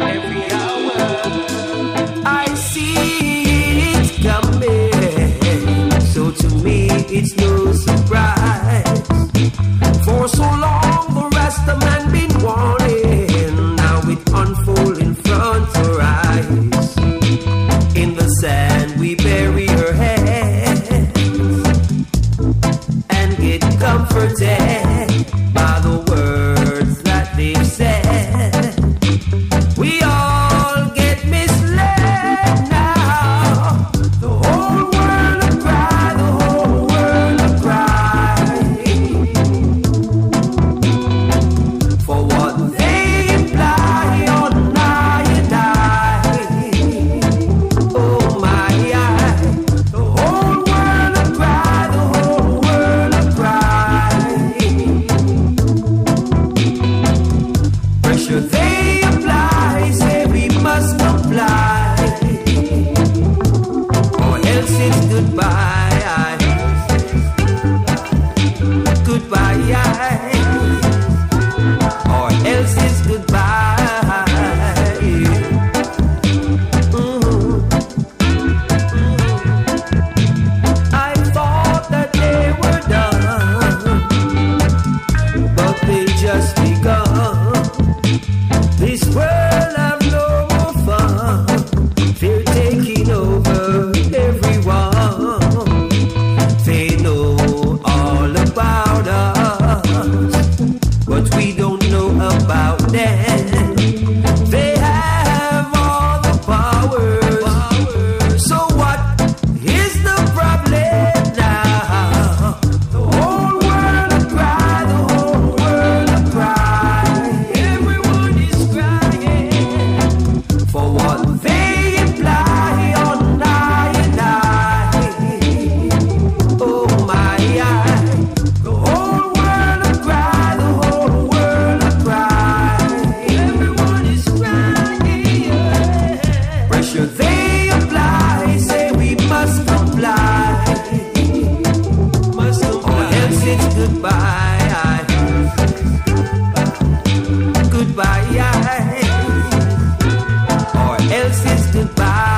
I see it coming. So to me, it's no surprise. For so long, the rest of man been warning. Now it unfolds in front of our eyes. In the sand, we bury our heads and get comforted by the words that they've said. We all get misled now. The whole world will cry, the whole world will cry for what they imply on I and I. Oh my, the whole world will cry, the whole world will cry. Pressure they apply, say we must comply, or else it's goodbye. Goodbye. Or else it's goodbye. I thought that they were done, but they just begun. This world have no more fun. They're taking over everyone. They know all about us, but we don't know about them. They have all the powers. So what is the problem now? The whole world will cry, the whole world will cry. Everyone is crying for what they imply on I and I. Oh my, the whole world will cry, the whole world will cry. Everyone is crying. Pressure they apply, say we must comply. Or else it's goodbye. Goodbye. Or else it's goodbye.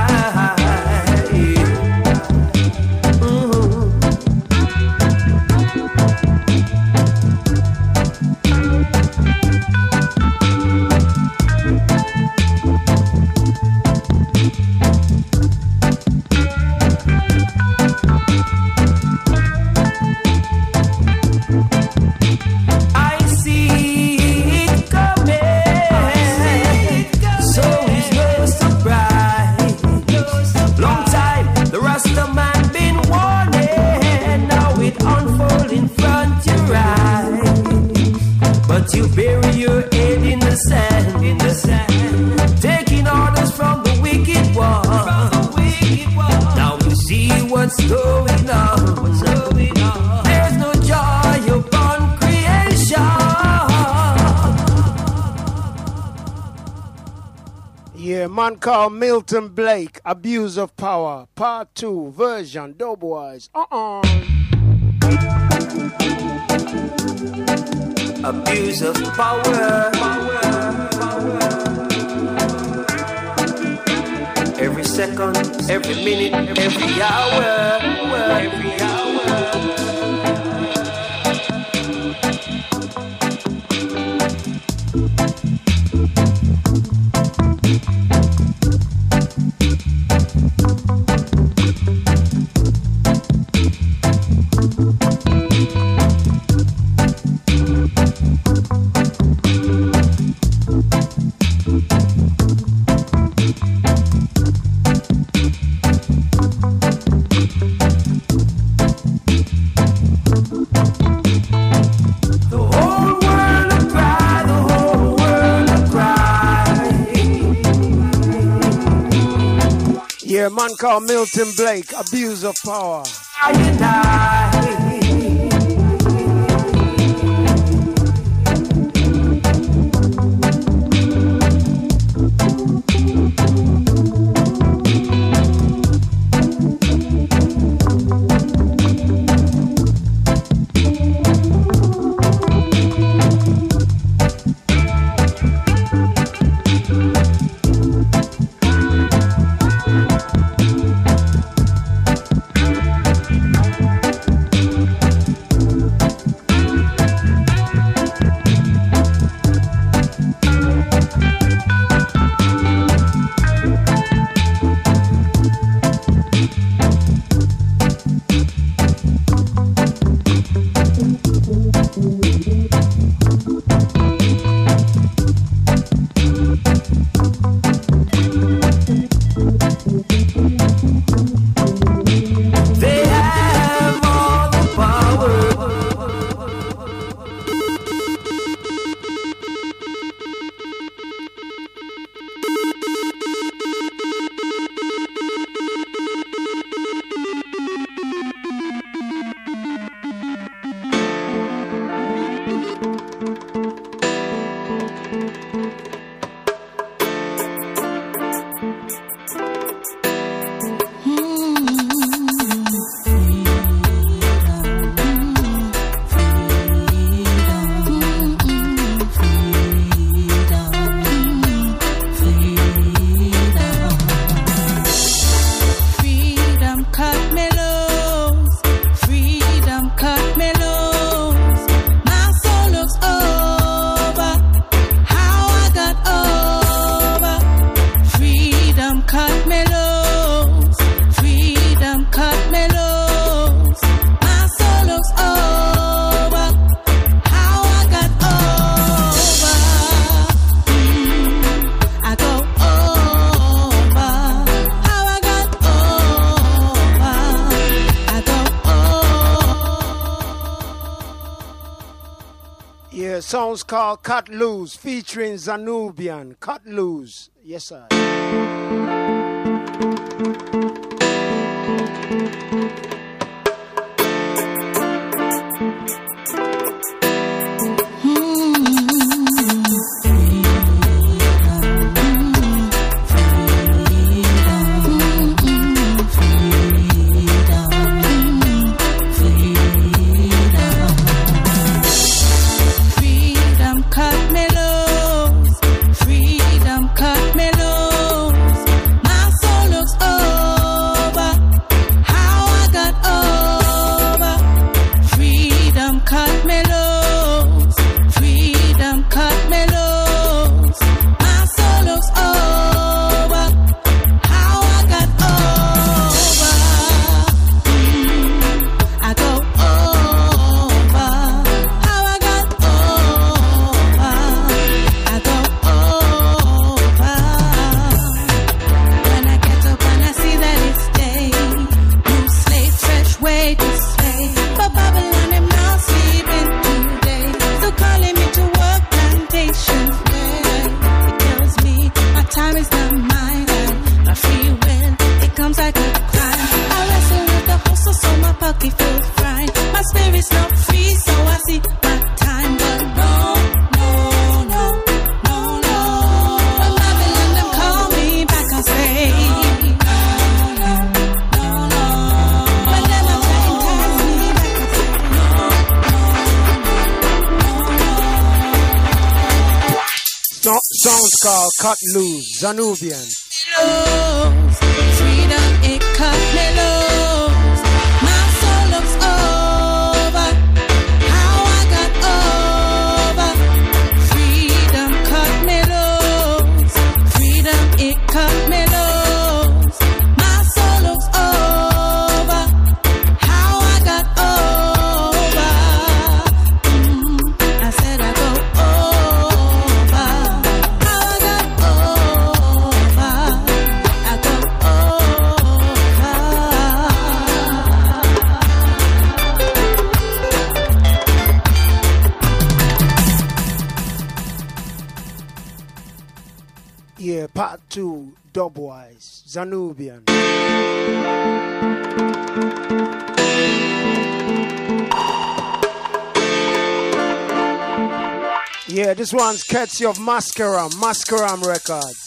I see it coming, so it's no surprise. Long time, the Rasta man been warning. Now it unfold in front your eyes, but you bury your head in the sand, taking orders from the wicked one. Now you see what's going on. There's no joy upon creation. Yeah, man called Milton Blake, Abuse of Power, Part 2, version, Doughboys. Abuse of power. Every second, every minute, every hour, Yeah, man called Milton Blake, Abuse of Power. Sounds called Cut Loose featuring Zanubian. Cut Loose. Yes, sir. Sounds called Cut Loose, Zanubian. Freedom, it cut me loose. My soul looks over how I got over. Freedom cut me loose. Freedom, it cut me loose. My soul looks over how I got over. I said I go over. I go over. Yeah, part 2, Dubwise, Zanubian. Yeah, this one's courtesy of Mascaram Records.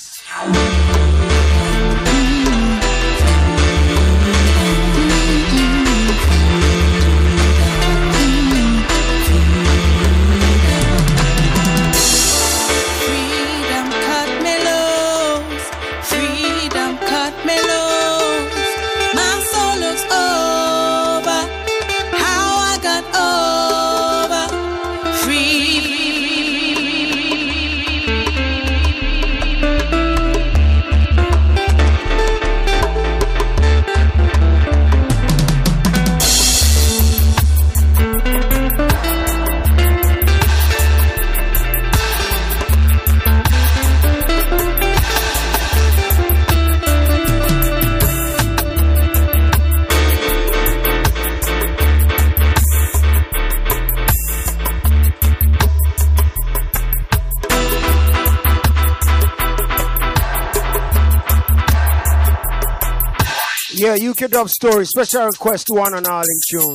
Yeah, UK Dub Story, special request to one and all in tune.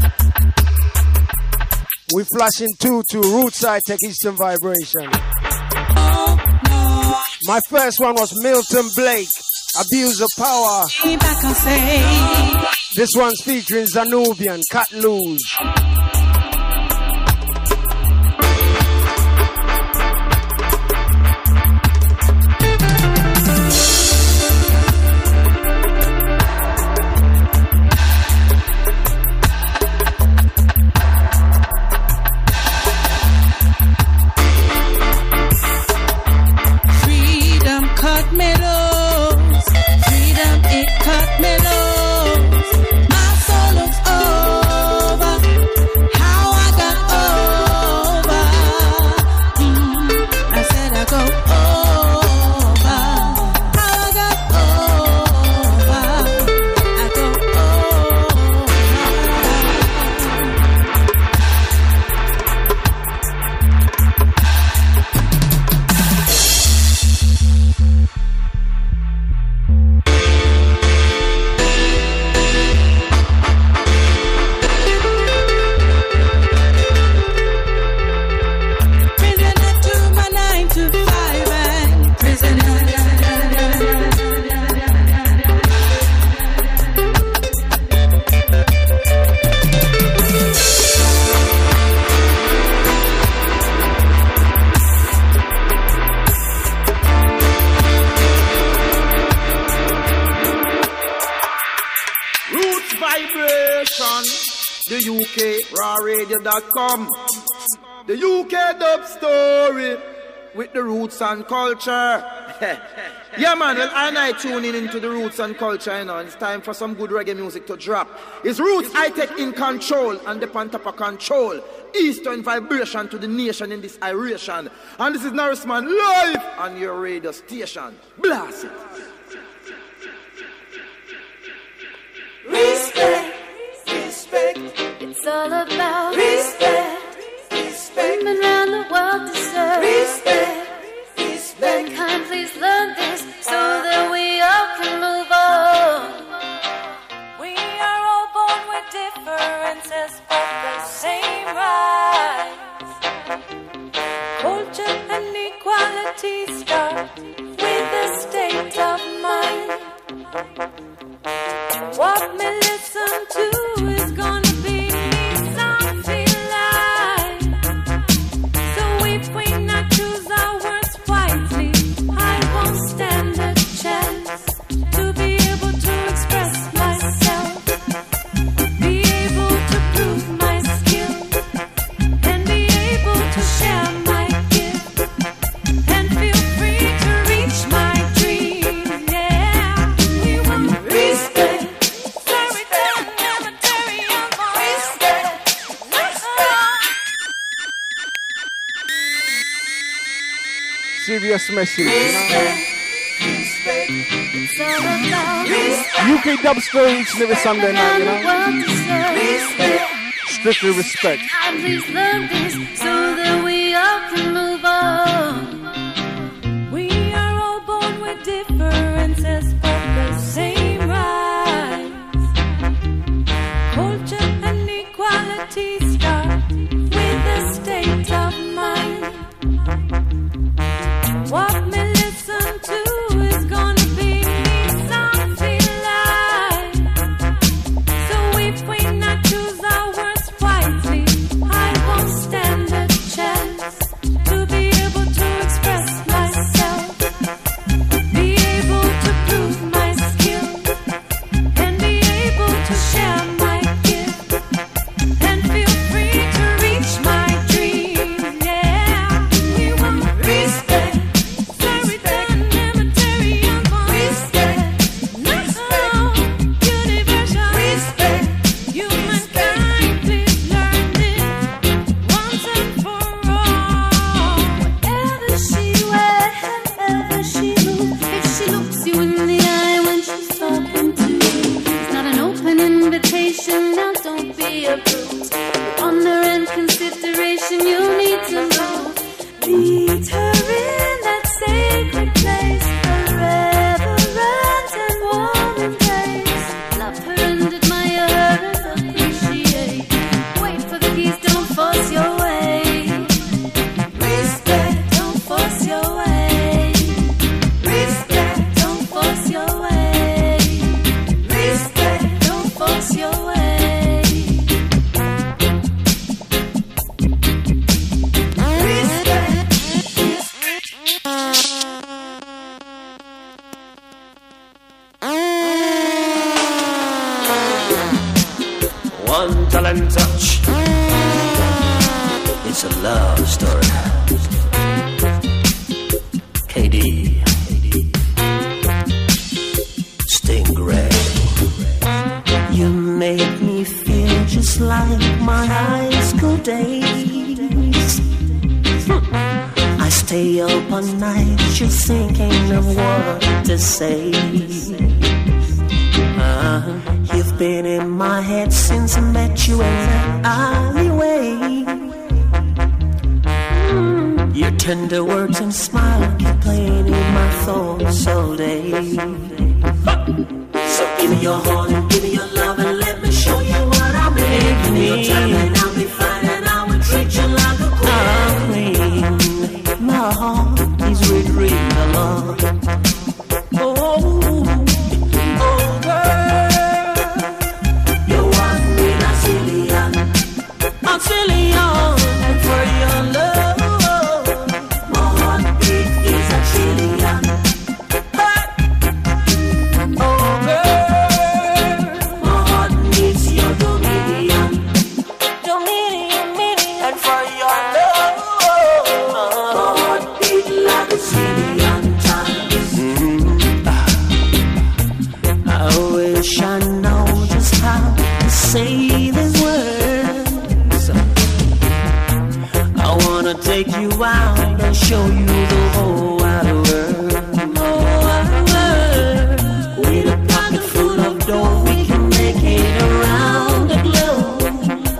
We flashing 2 to Roots High Tech Eastern Vibration. My first one was Milton Blake, Abuse of Power. This one's featuring Zanubian, Cut Loose. Radio.com. The UK Dub Story with the roots and culture. Yeah, man, well, I tune into the roots and culture, you know, and it's time for some good reggae music to drop. It's Roots High Tech in control and the Pantapa control. Eastern vibration to the nation in this iration. And this is Norrisman live on your radio station. Blast it. Respect, respect. It's all about respect, respect. Women around the world deserve respect, respect. Mankind, please learn this so that we all can move on. We are all born with differences, but the same rights. Culture and equality start with the state of mind. What me listen to is gonna be something like. So if we not choose our words wisely, I won't stand a chance to be able to express myself, be able to prove my skill, and be able to share my gift, and feel free to reach my dreams. Yeah, we want respect. Serious message, UK Dub Story each and every Sunday night, you know. Strictly respect. Please learn this so that we all can move on. We are all born Meet her in that sacred place, a reverent and warm embrace. Love her and admire her and appreciate. Wait for the keys, don't force your way. Respect, don't force your way. Respect, don't force your way. Respect, don't force your way. One talent touch. It's a love story. KD Stingray. You make me feel just like my high school days. I stay up all night just thinking of what to say. You've been in my head since I met you in that alleyway. Your tender words and smile keep playing in my thoughts all day. So give me your heart and give me your love and let me show you what I mean. Give me your time and I'll be fine and I will treat you like a queen. My heart is read along. I'm feeling young and for your love, my heartbeat is a trillion. Oh girl, my heart needs your dominion. And for your love, my heartbeat like a zillion times. I wish I know just how to say these words. I wanna take you out and show you the whole wide world. With a pocket full of dough, we can make it around the globe.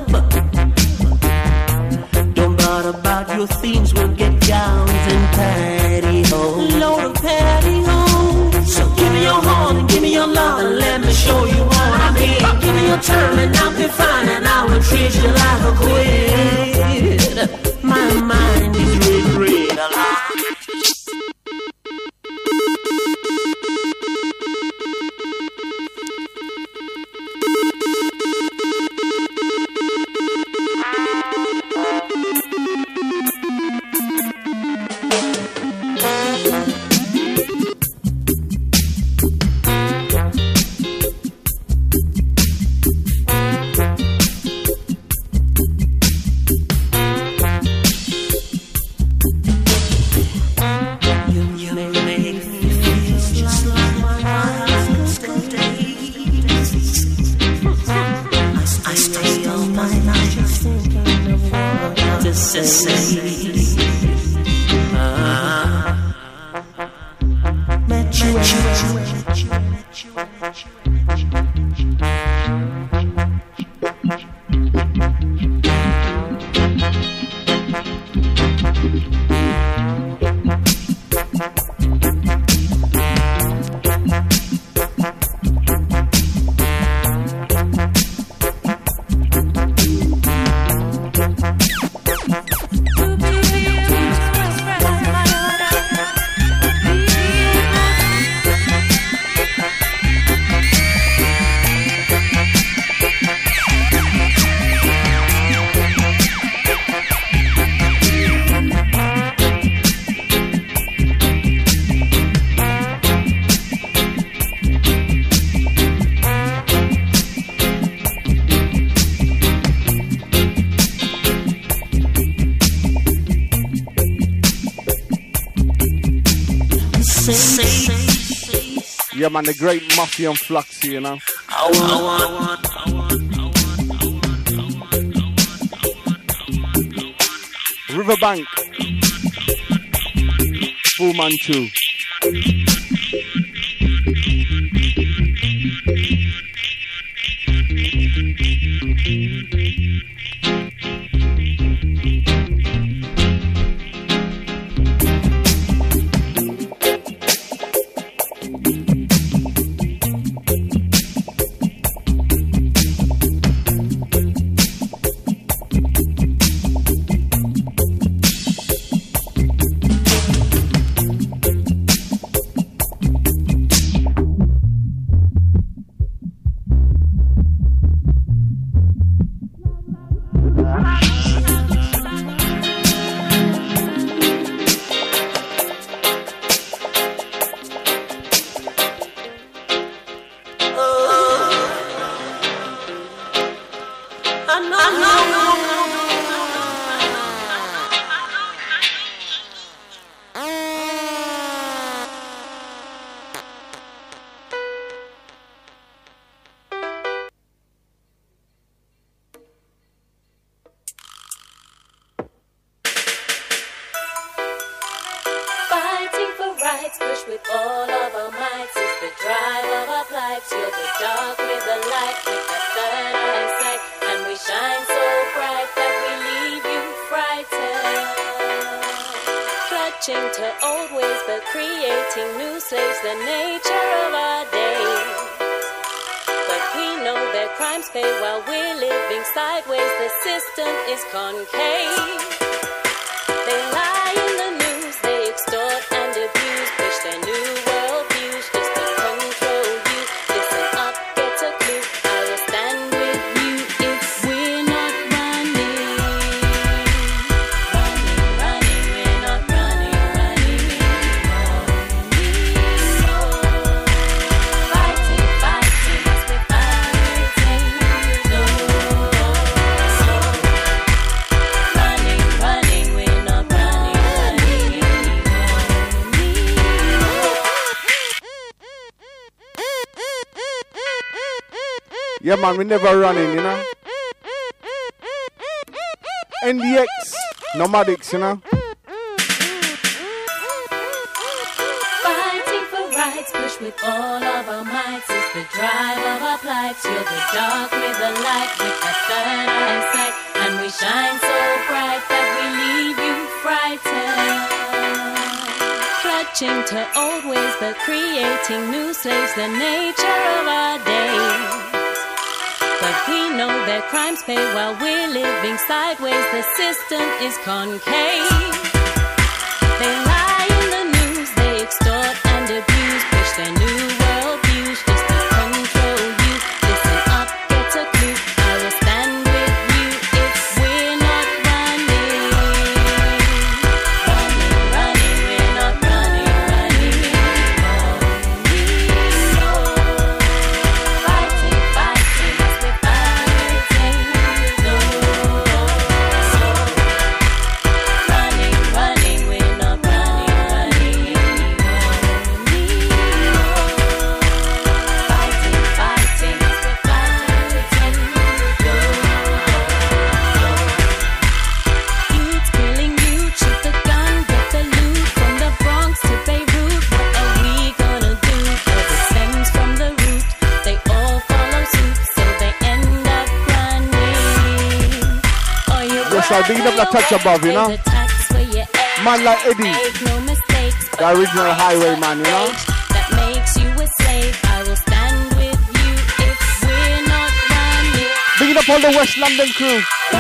Don't bother about your things, we'll get gowns and pantyhose. Load of pantyhose. So give me your heart and give me your love and let me show you what I mean. Give me your time and I'll be fine and I will treat you like a queen. My mind is red alive. Yeah, man, the great Muffy and Fluxy, you know. Riverbank, Fu Manchu. rights, push with all of our mights. It's the drive of our lives. You're the dark with the light, with the third eyesight, and we shine so bright that we leave you frightened. Clutching to old ways, but creating new slaves, the nature of our days. But we know their crimes pay while we're living sideways. The system is concave. They lie in the news, they extort and abuse, push their new world views just to control you. Listen up, get a clue, I will stand with you if we're not running. Running, we're not running. Fighting, yes, we're fighting. No. Running, we're not running. Yeah, man, we never running, you know. NDX, nomadics, you know. Fighting for rights, push with all of our mights. It's the drive of our plights. You're the dark with the light, with that third eyesight, and we shine so bright that we leave you frightened. Clutching to old ways, but creating new slaves, the nature of our days. But we know their crimes pay while we're living sideways. The system is concave. They lie in the news, they extort and abuse, push their new world views just to control you. Listen up, get a clue, I will stand with you if we're not running. Running, we're not running. Fighting, yes, we're fighting. No. Running, we're not running. Fighting, yes, we're fighting. Youths killing you, shoot the gun, get the loot from the Bronx to Beirut. What are we gonna do? Cause it stems from the root. They all follow suit, so they end up running. Yes, I beat up the touch above, you know. Man like Eddie, Make no mistakes, the original highwayman, you know. that makes you a slave. I will stand with you if we're not running. Beat up all the West London crew.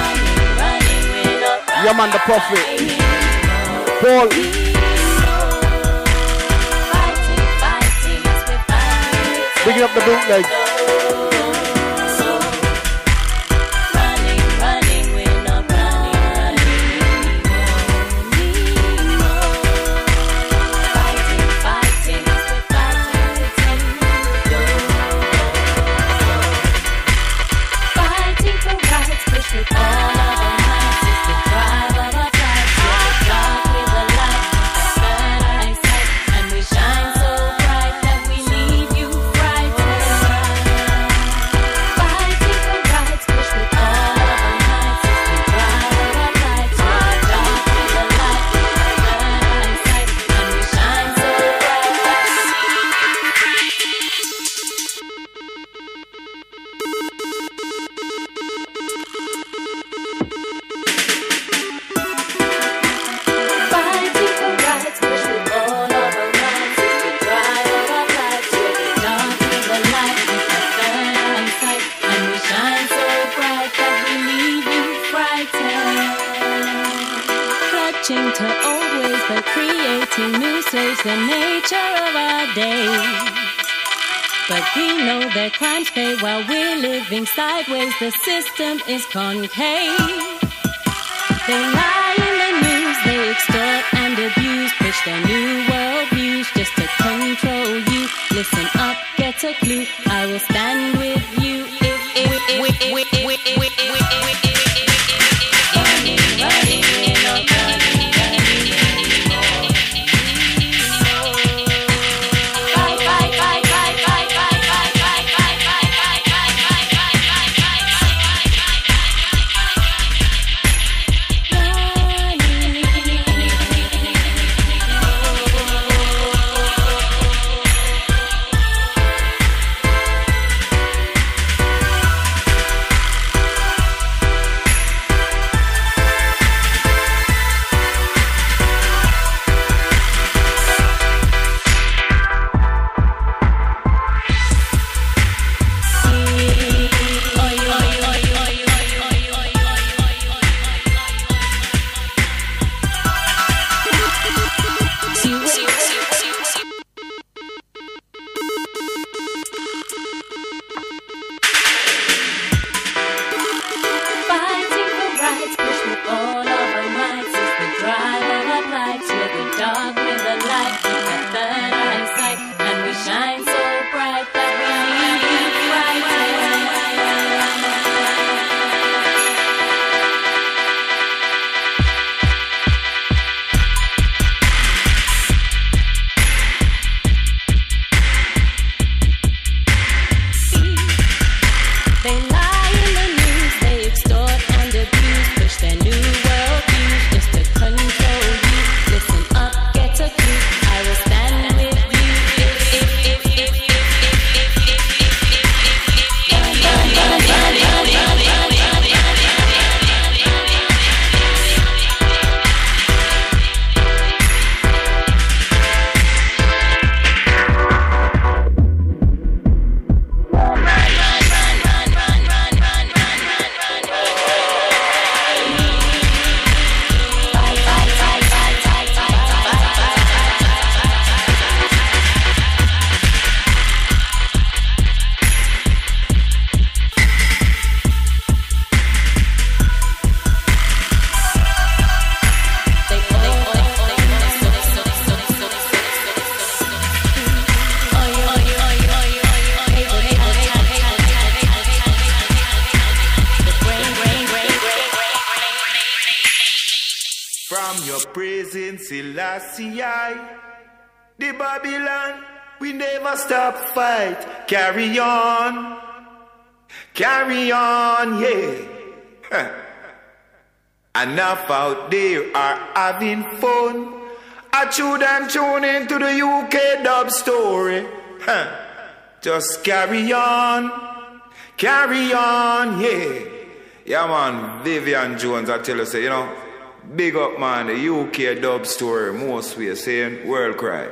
Yeah, man, the Prophet. Paul. Big up the bootleg. Running, we're not running. Fighting, yes, we're fighting. Fighting for rights, push with all of our might. It's the drive of our lives. We're the dark with the light, with the third eyesight, and we shine so bright that we leave you frightened. Fighting for rights, push with all of our might. It's the drive of our lives. We're the dark with the light, with the third eyesight, and we shine so bright that we Fighting for rights, push with all of our might. It's the drive of our lives. We're the dark with the light, with the third eyesight, and we shine so bright that we leave you frightened. Clutching to old ways, but creating new slaves, the nature of our days. But we know their crimes pay while we're living sideways. The system is concave. They lie in the news, they extort and abuse, push their new world views just to control you. Listen up, get a clue, I will stand with you if running, we're not running. lights. We're the dark with the light, with the third eyesight, and we shine so bright that we leave frightened. They lie in the news, they extort and abuse, push their new world views just to control you. Listen up, get a clue, I will stand with you. From your praising Selassie, the Babylon, we never stop fight. Carry on, yeah. Enough out there are having fun. I chew them tune into the UK dub story. Just carry on, yeah. Yeah, man, Vivian Jones, I tell you, say, you know, big up, man, the UK dub story, most we are saying, world cry.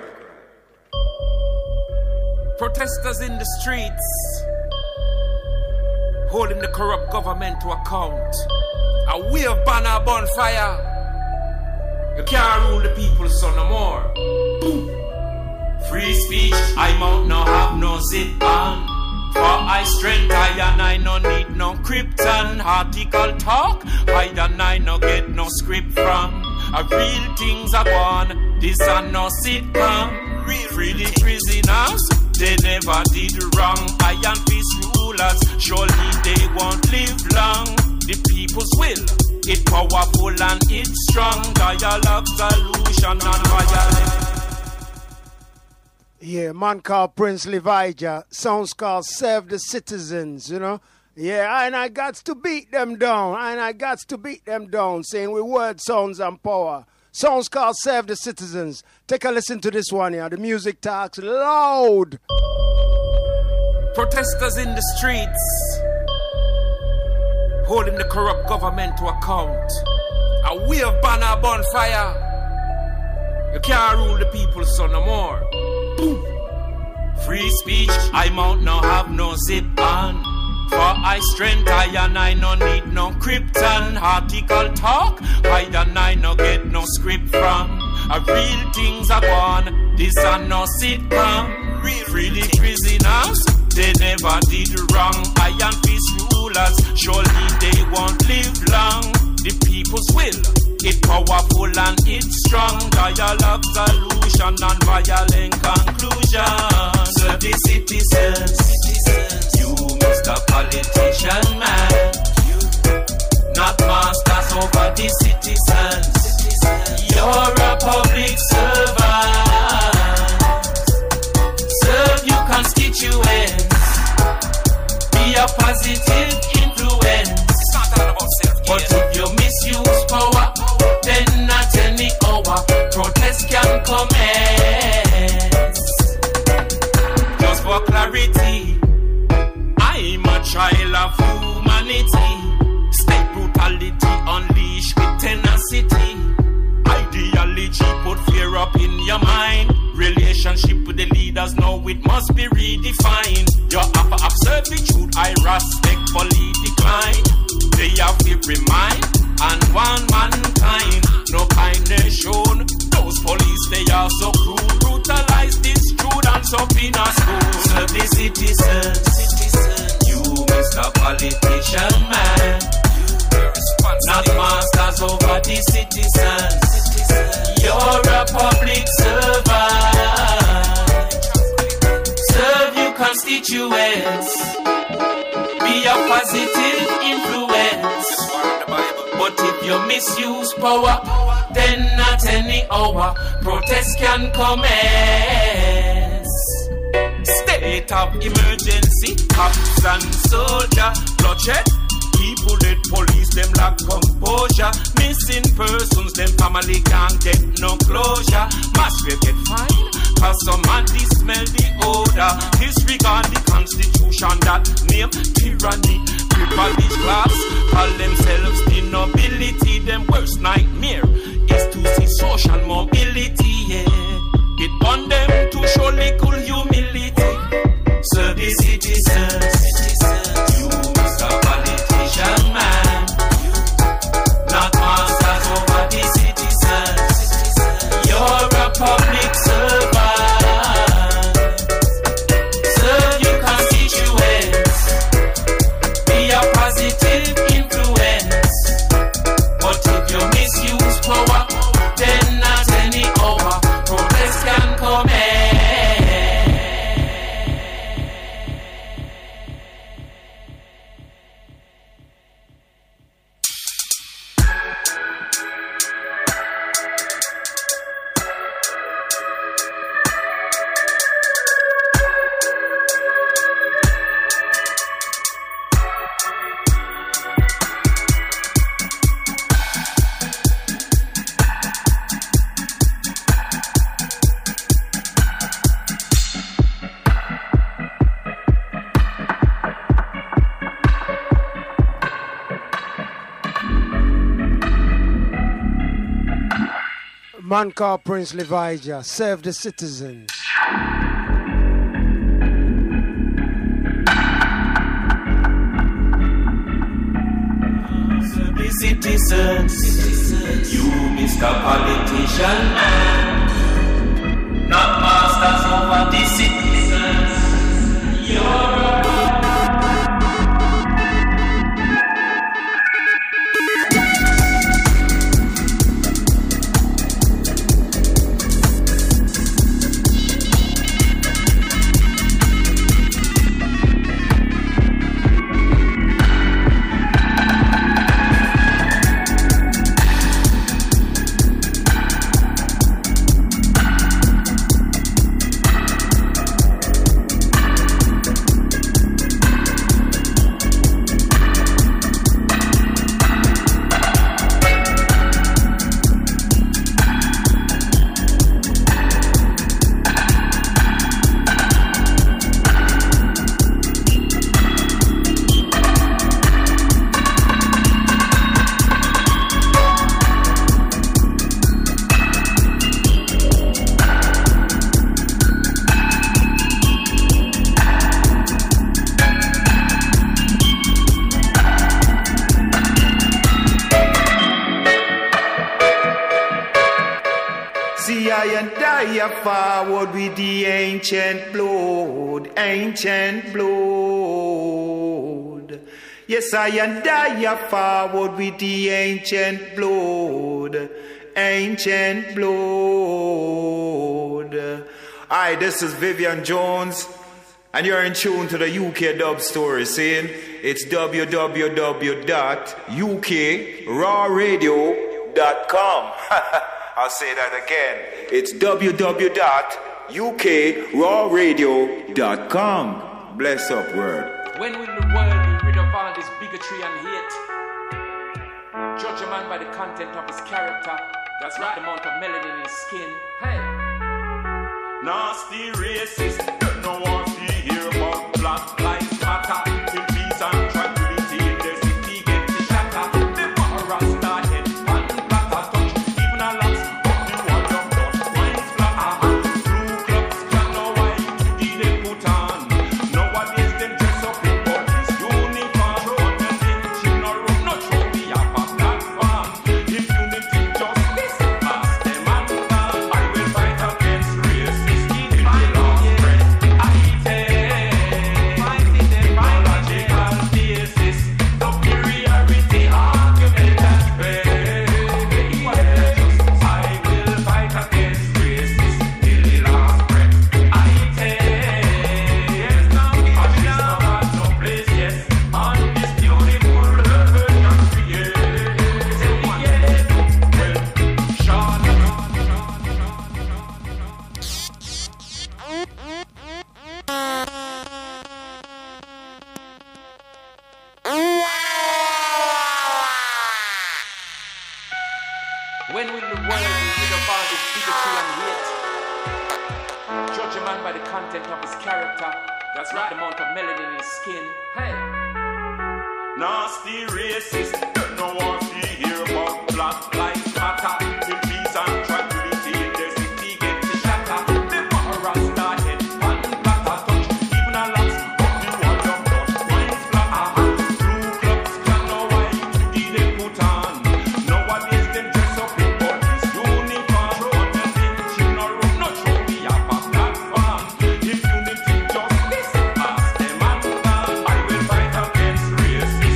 Protesters in the streets, holding the corrupt government to account. A wave banner bonfire. You can't rule the people, so no more. Boom. Free speech, I mount no have no zip on. For I strength, I no need no Krypton. Article talk, I no get no script from. A real things are gone, this are no sitcom. Free the prisoners, they never did wrong. Iron fist rulers, surely they won't live long. The people's will, it's powerful and it's strong. Dialogue, solution and violence. Yeah, man called Prince Levija. Songs called Serve the Citizens, you know. Yeah, and I got to beat them down. Saying with word, sounds, and power. Songs called Serve the Citizens. Take a listen to this one here. The music talks loud. Protesters in the streets, holding the corrupt government to account. A wave banner bonfire. You can't rule the people, so no more. Boom. Free speech, I mount no have no zip on. For I strength, I no need no Krypton. Article talk, I no get no script from. A real things are gone, this are no sitcom. Free the prisoners, they never did wrong. Iron fist rulers, surely they won't live long. The people's will, it's powerful and it's strong. Dialogue, solution and violent conclusion. Serve the citizens, you Mr. Politician man. Not masters over the citizens. You're a public servant. Serve your constituents. Be a positive influence. But if you misuse power, then at any hour, protest can commence. Just for clarity, I'm a child of humanity. State brutality unleashed with tenacity. Ideology put fear up in your mind. Relationship with the leaders, now it must be redefined. You have to observe the truth, I respectfully decline. They have to remind and one mankind. No kindness shown. Those police, they are so cruel. Brutalize this truth and so in a school. Serve the citizens. You Mr. Politician man. Not masters over the citizens. You're constituents. Be a positive influence. But if you misuse power, then at any hour, protest can commence. State of emergency, cops and soldiers, bloodshed. People dead, police them lack composure. Missing persons, them family can't get no closure. Mass will get fined, cause somebody smell the odor. Disregard the constitution that name tyranny. Privileged class call themselves the nobility. Them worst nightmare is to see social mobility, yeah. It on them to show little humility. So the citizens, you Mr. Politician man, not masters over the citizens. You're a public servant. Serve your constituents. Be a positive influence. But if you misuse power, then at any hour, protest can come in. Man called Prince Levija, serve the citizens. Serve the citizens. You Mr. Politician man, not masters over the citizens. You're a forward with the ancient blood, ancient blood. Yes, I and I forward with the ancient blood, ancient blood. Hi, this is Vivian Jones, and you're in tune to the UK Dub Story, saying it's www.ukrawradio.com. I'll say that again. It's www.ukrawradio.com. Bless up, word. When will the world be rid of all this bigotry and hate? Judge a man by the content of his character. That's right. The amount of melanin in his skin. Hey. Nasty racist. Don't know what to hear about Black Lives Matter. Till peace and tranquility in the city get to shatter. The Rasta head and blatter touch. Even a lot of the one of those wines flatter. Blue clubs can know why to they put on. Nowadays them dress up in police uniform. On the lynching or no show me up a platform. If unity justice, pass them and down. I will fight against racism in my long friend. hate. Judge a man by the content of his character. That's not the amount of melanin in his skin. Hey. Nasty racist, don't know what you hear about Black Lives Matter. In peace and tranquility, in their city get to shatter. They want a rasta head and blacker touch. Even a lax, but the wall of dust. Wine's blacker, blue clubs can know why you they put on. Nowadays them dress up in police uniform. On the bench in a room, not sure we have a platform. If unity justice, ask them and down. I will fight against racist.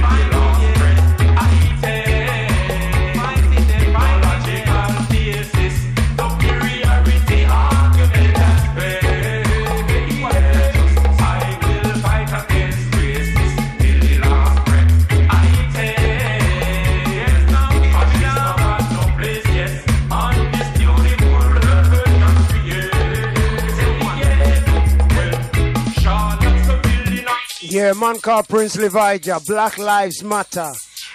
Yeah, man called Prince Levija, Black Lives Matter.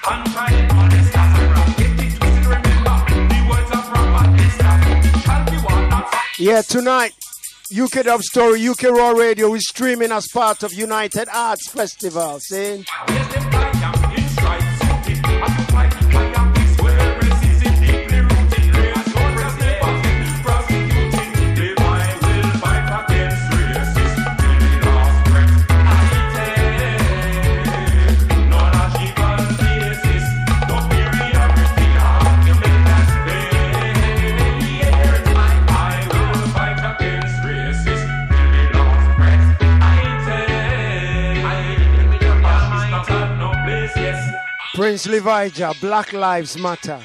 Yeah, tonight, UK Dub Story, UK Raw Radio is streaming as part of United Arts Festival. See? Prince Levija, Black Lives Matter.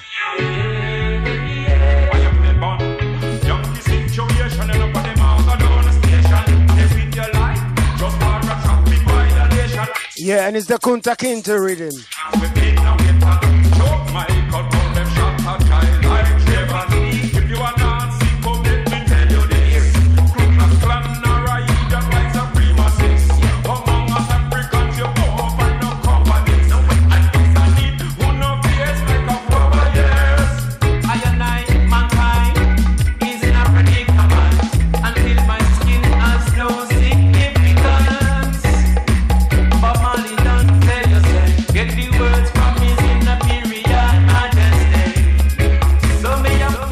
Yeah, and it's the Kunta Kinte rhythm. If you are Nazi, come let me tell you this. Ku Klux Klan are right and white supremacists. Among us Africans, you go up and no companies. And it's a need who no fears like a rubber, yes. I and mankind is in a predicament until my skin has no significance. But Molly don't tell you, say, get the words from his imperial majesty. So me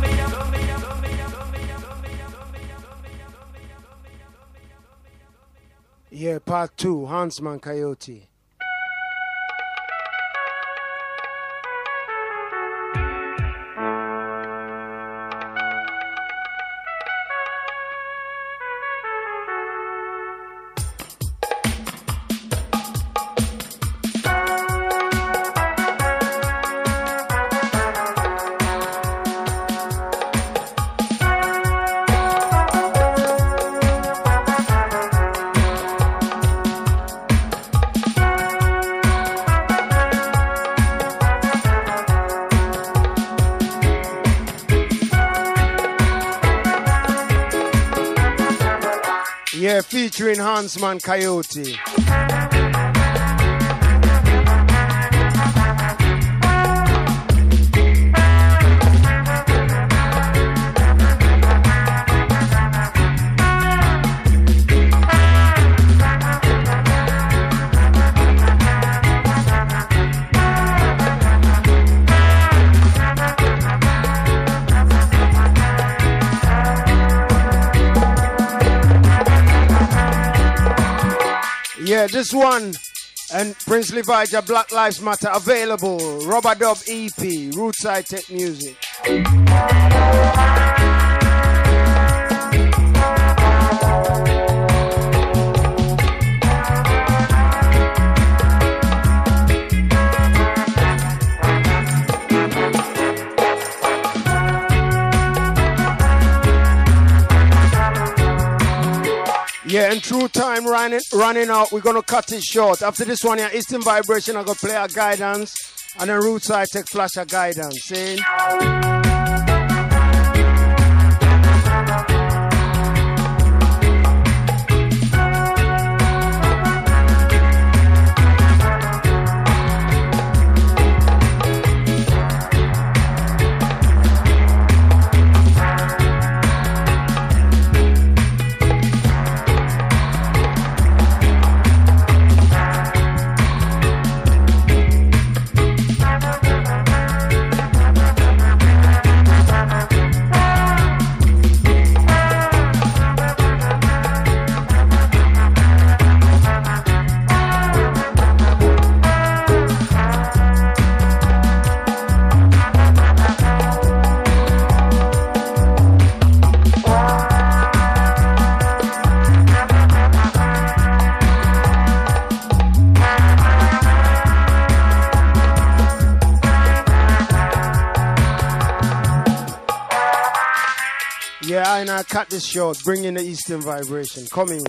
Yeah, part 2, Huntsman Coyote. Yeah, featuring Huntsman Coyote. Yeah, this one and Prince Levija, Black Lives Matter, available. Rubber Dub EP, Rootside Tech Music. Yeah, and through time running out, we're going to cut it short. After this one here, Eastern Vibration, I'm going to play a guidance. And then Rootside Tech flash a guidance. See? Yeah, I know. Cut this short. Bring in the Eastern vibration. Coming.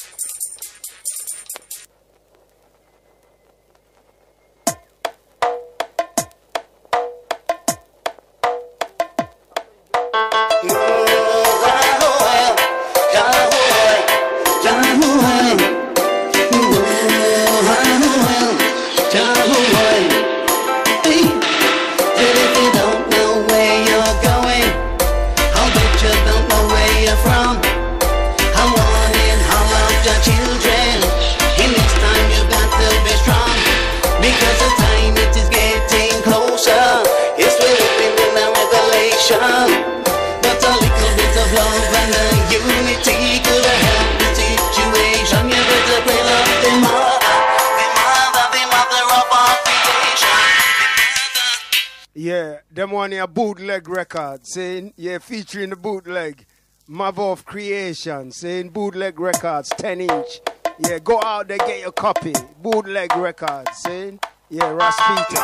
Yeah, them one here bootleg record saying, yeah, featuring the bootleg. Mother of Creation saying bootleg records, 10-inch. Yeah, go out there, get your copy. Bootleg records saying, yeah, Raspita.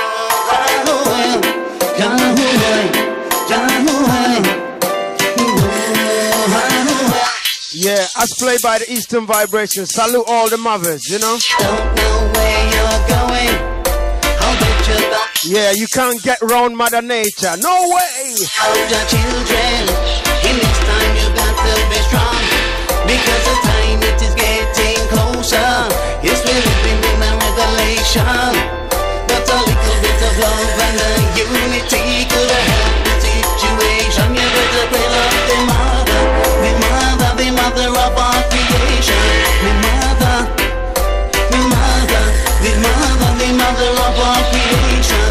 Yeah, as played by the Eastern Vibration. Salute all the mothers, you know? Don't know where you're going. I'll bet you don't. Yeah, you can't get round Mother Nature. No way! Hold your children. In this time you got to be strong. Because the time it is getting closer. Yes, we're living in a revelation. But a little bit of love and unity could help the situation. You better pray love the mother. The mother, the mother of our creation. The mother, the mother, the mother, the mother of our creation.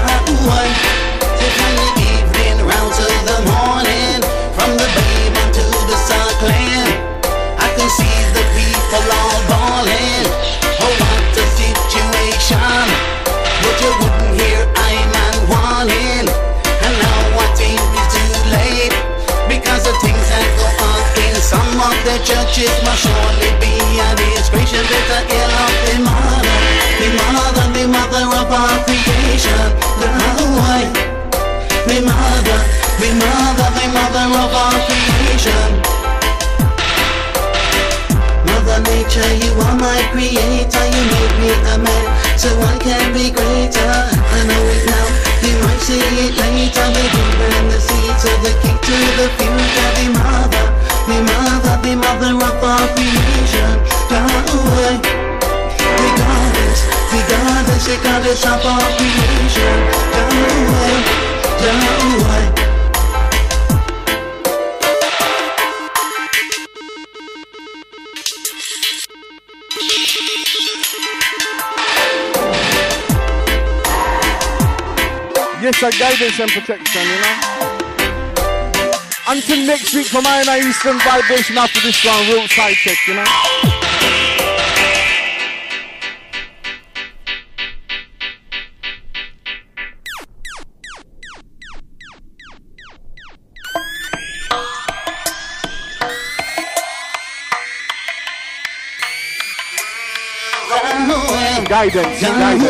From the evening round to the morning, from the babe unto the suckling, I can see the people all bawling. Oh, what a situation! But you wouldn't hear I man warning. And now I think it's too late, because the things that go on in some of the churches must surely be a disgrace. You better hail up the mother, the mother, the mother of our creation. The mother, the mother, the mother of our creation. Mother Nature, you are my creator. You made me a man, so I can be greater. I know it now, you might see it later. We do plant the seeds of the key to the future. The mother, the mother, the mother of our creation. The goddess of our creation. Yes, a guidance and protection, you know. Until next week for my Eastern Vibration after this one, Roots High Tech, you know. Guidance,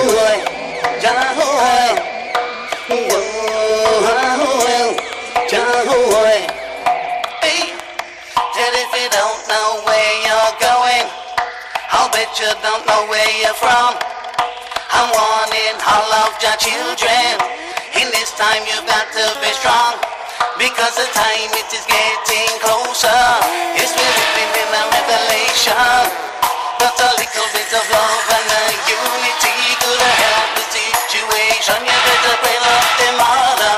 Hey, and if you don't know where you're going, I'll bet you don't know where you're from. I'm warning all of your children. In this time you've got to be strong, because the time it is getting closer. Yes, we're living in a revelation. But a little bit of love and unity could help the situation. You better pray love the mother.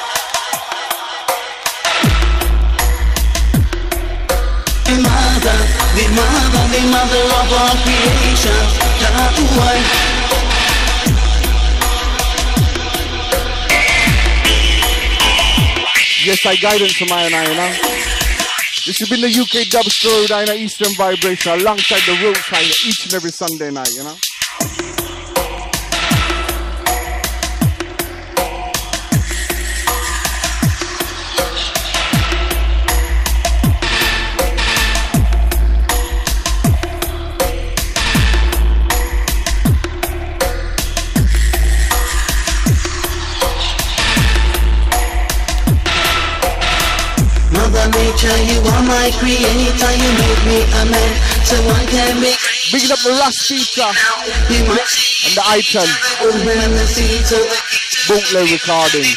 The mother, the mother, the mother of our creation. Yes, I guidance for my and I, you know. This has been the UK Dub Story with Ina Eastern Vibration alongside the Roots High each and every Sunday night, you know. Mother Nature, you are my creator. You made me a man, so one can be. Bigging up the Rust feature and the item. Bootleg recording.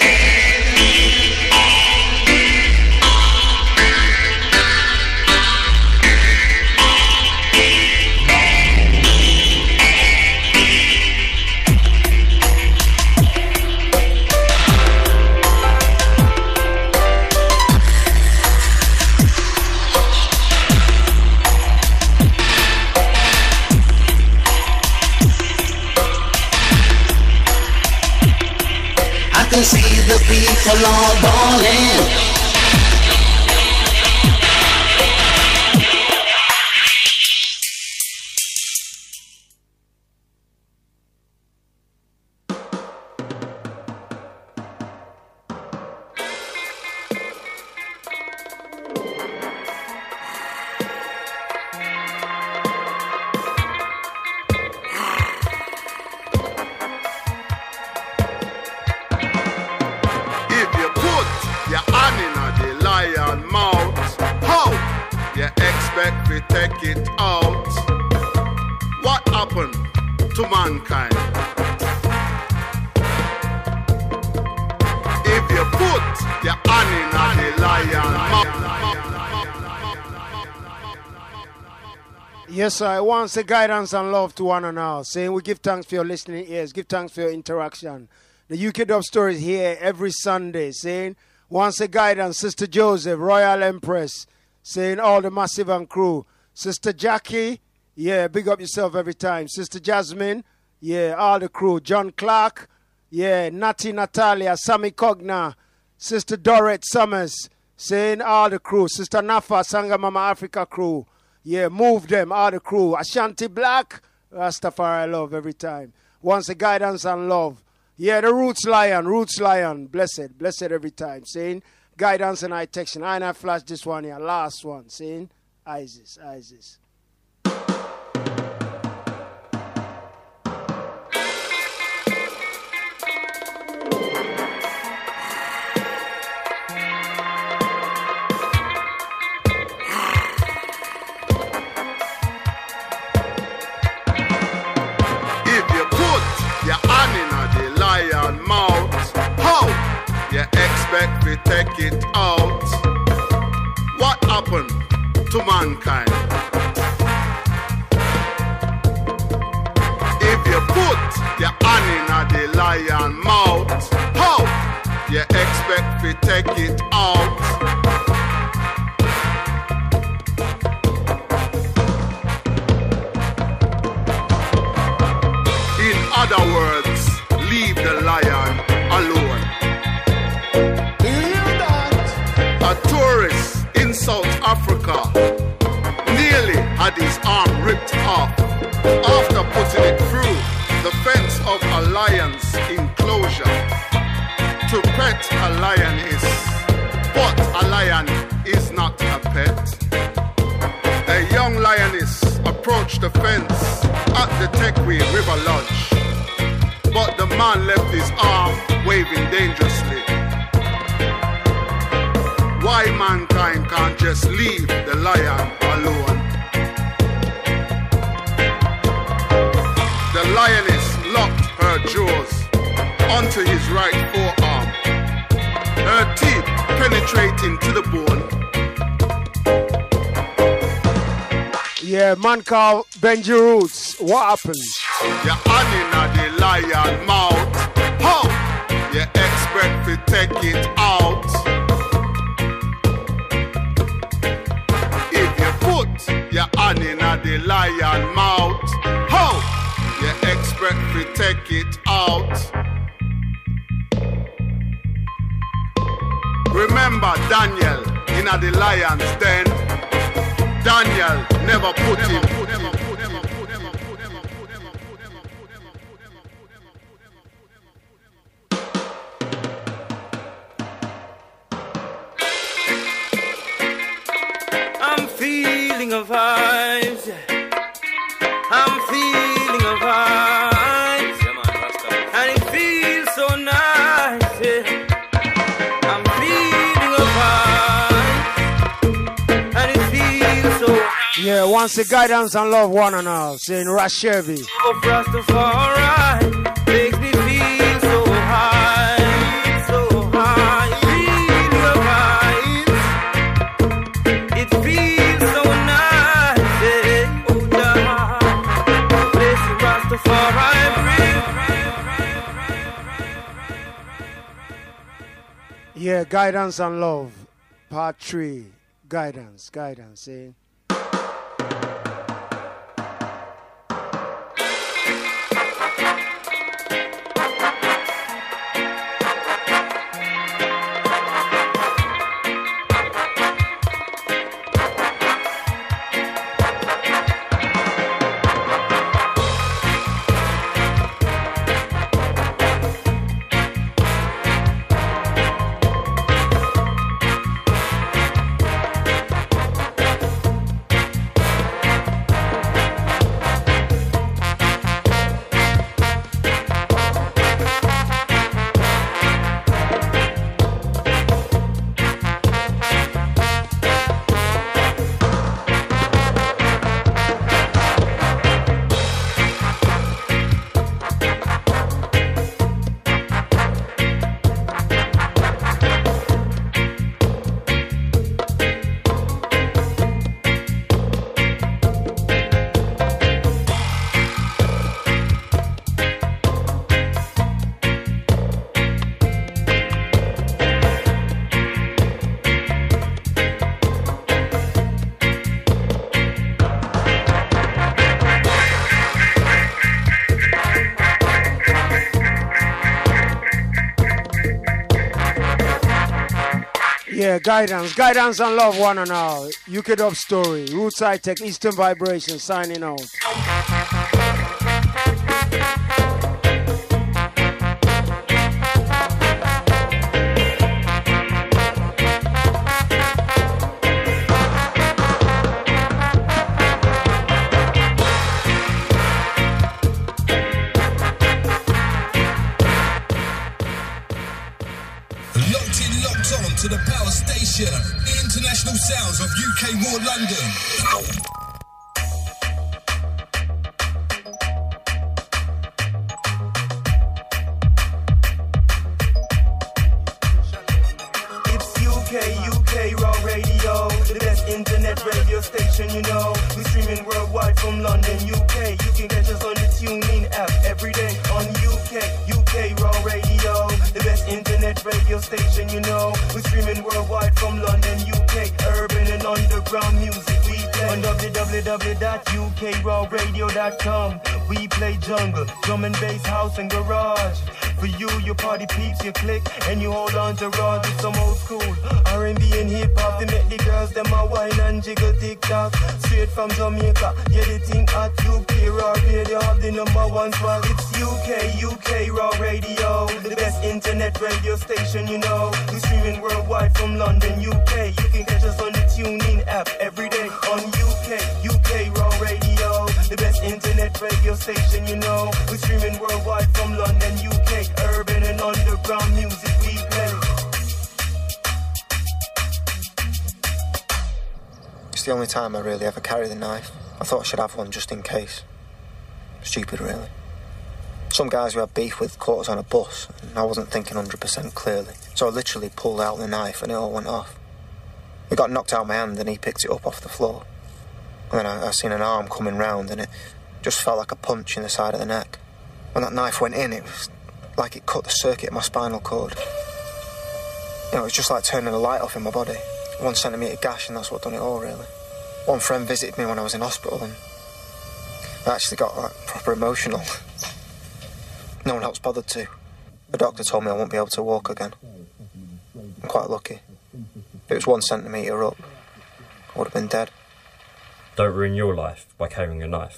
I can see the people all ballin'. Yes, I want to say guidance and love to one and all. Saying we give thanks for your listening ears, give thanks for your interaction. The UK Dub Story is here every Sunday. Saying once a guidance, Sister Joseph, Royal Empress. Saying all the Massive and crew. Sister Jackie, yeah, big up yourself every time. Sister Jasmine, yeah, all the crew. John Clark, yeah, Natty Natalia, Sammy Cogna, Sister Dorrit Summers. Saying all the crew. Sister Nafa, Sanga Mama Africa crew. Yeah, move them, all the crew. Ashanti Black, Rastafari love every time. Once a guidance and love. Yeah, the Roots Lion, blessed every time. Saying guidance and protection. I flash this one here, last one. Saying Isis. Expect we take it out. What happened to mankind? If you put your hand in the lion mouth, how you expect we take it out? In other words, leave the lion alone. A tourist in South Africa nearly had his arm ripped off after putting it through the fence of a lion's enclosure to pet a lioness. But a lion is not a pet. A young lioness approached the fence at the Tekwee River Lodge, but the man left his arm waving dangerously. Why mankind can't just leave the lion alone? The lioness locked her jaws onto his right forearm, her teeth penetrating to the bone. Yeah, man called Benji Roots. What happened? Your hand in the lion mouth. How you expect to take it out? Your hand in the lion mouth. How you expect to take it out? Remember Daniel in the lion's den. Daniel never put him. I'm feeling a vibes, yeah. I'm feeling a vibes, and it feels so nice, yeah. I'm feeling a vibes. Yeah, once the guidance and love one and all, saying Rashevi. Of Rastafari makes me feel so high, so high. Feel your vibes, it feels so nice. Yeah. Oh, nah. Bless you, Rastafari, Yeah, guidance and love, part 3. Guidance, eh? Yeah, guidance and love one and all. UK Dub Story, Roots High Tech, Eastern Vibration, signing out. To the power station, the international sounds of UK More London. UK Raw Radio, the best internet radio station, you know. We're streaming worldwide from London, UK. You can catch us on the TuneIn app every day on UK Raw Radio, the best internet radio station, you know. We're streaming worldwide from London, UK. Urban and underground music we play on www.ukrawradio.com. We play jungle, drum and bass, house and garage. For you, your party peeps, you click and you hold on to raw with some old school R&B and hip hop. They make the girls them a wine and jiggle TikTok. Straight from Jamaica, yeah, they think at UK Raw Radio have the #1 spot. It's UK Raw Radio, the best internet radio station, you know. We're streaming worldwide from London, UK. You can catch us on the TuneIn app every day on UK Raw Radio, the best internet radio station, you know. We're streaming worldwide from London, UK. Urban and underground music we play. It's the only time I really ever carry the knife. I thought I should have one just in case. Stupid, really. Some guys who had beef with caught us on a bus, and I wasn't thinking 100% clearly. So I literally pulled out the knife and it all went off. It got knocked out of my hand and he picked it up off the floor. And then I seen an arm coming round and it just felt like a punch in the side of the neck. When that knife went in, it was like it cut the circuit of my spinal cord. You know, it was just like turning a light off in my body. 1 centimetre gash, and that's what done it all, really. One friend visited me when I was in hospital, and I actually got like proper emotional. No one else bothered to. The doctor told me I won't be able to walk again. I'm quite lucky. If it was 1 centimetre up, I would have been dead. Don't ruin your life by carrying a knife.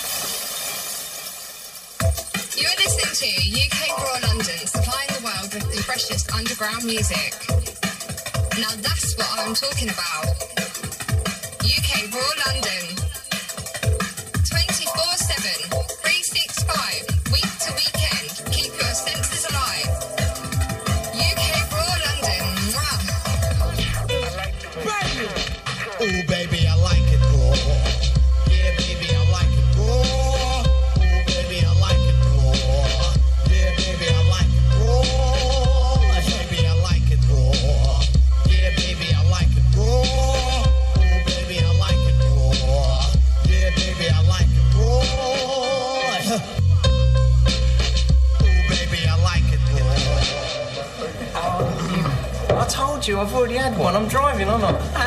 You're listening to UK Raw London, supplying the world with the freshest underground music. Now that's what I'm talking about. UK Raw London. 24/7, 365, week to weekend. Keep your senses alive. UK Raw London. Mwah. Oh, baby, I like it raw. already had one. I'm driving, aren't I?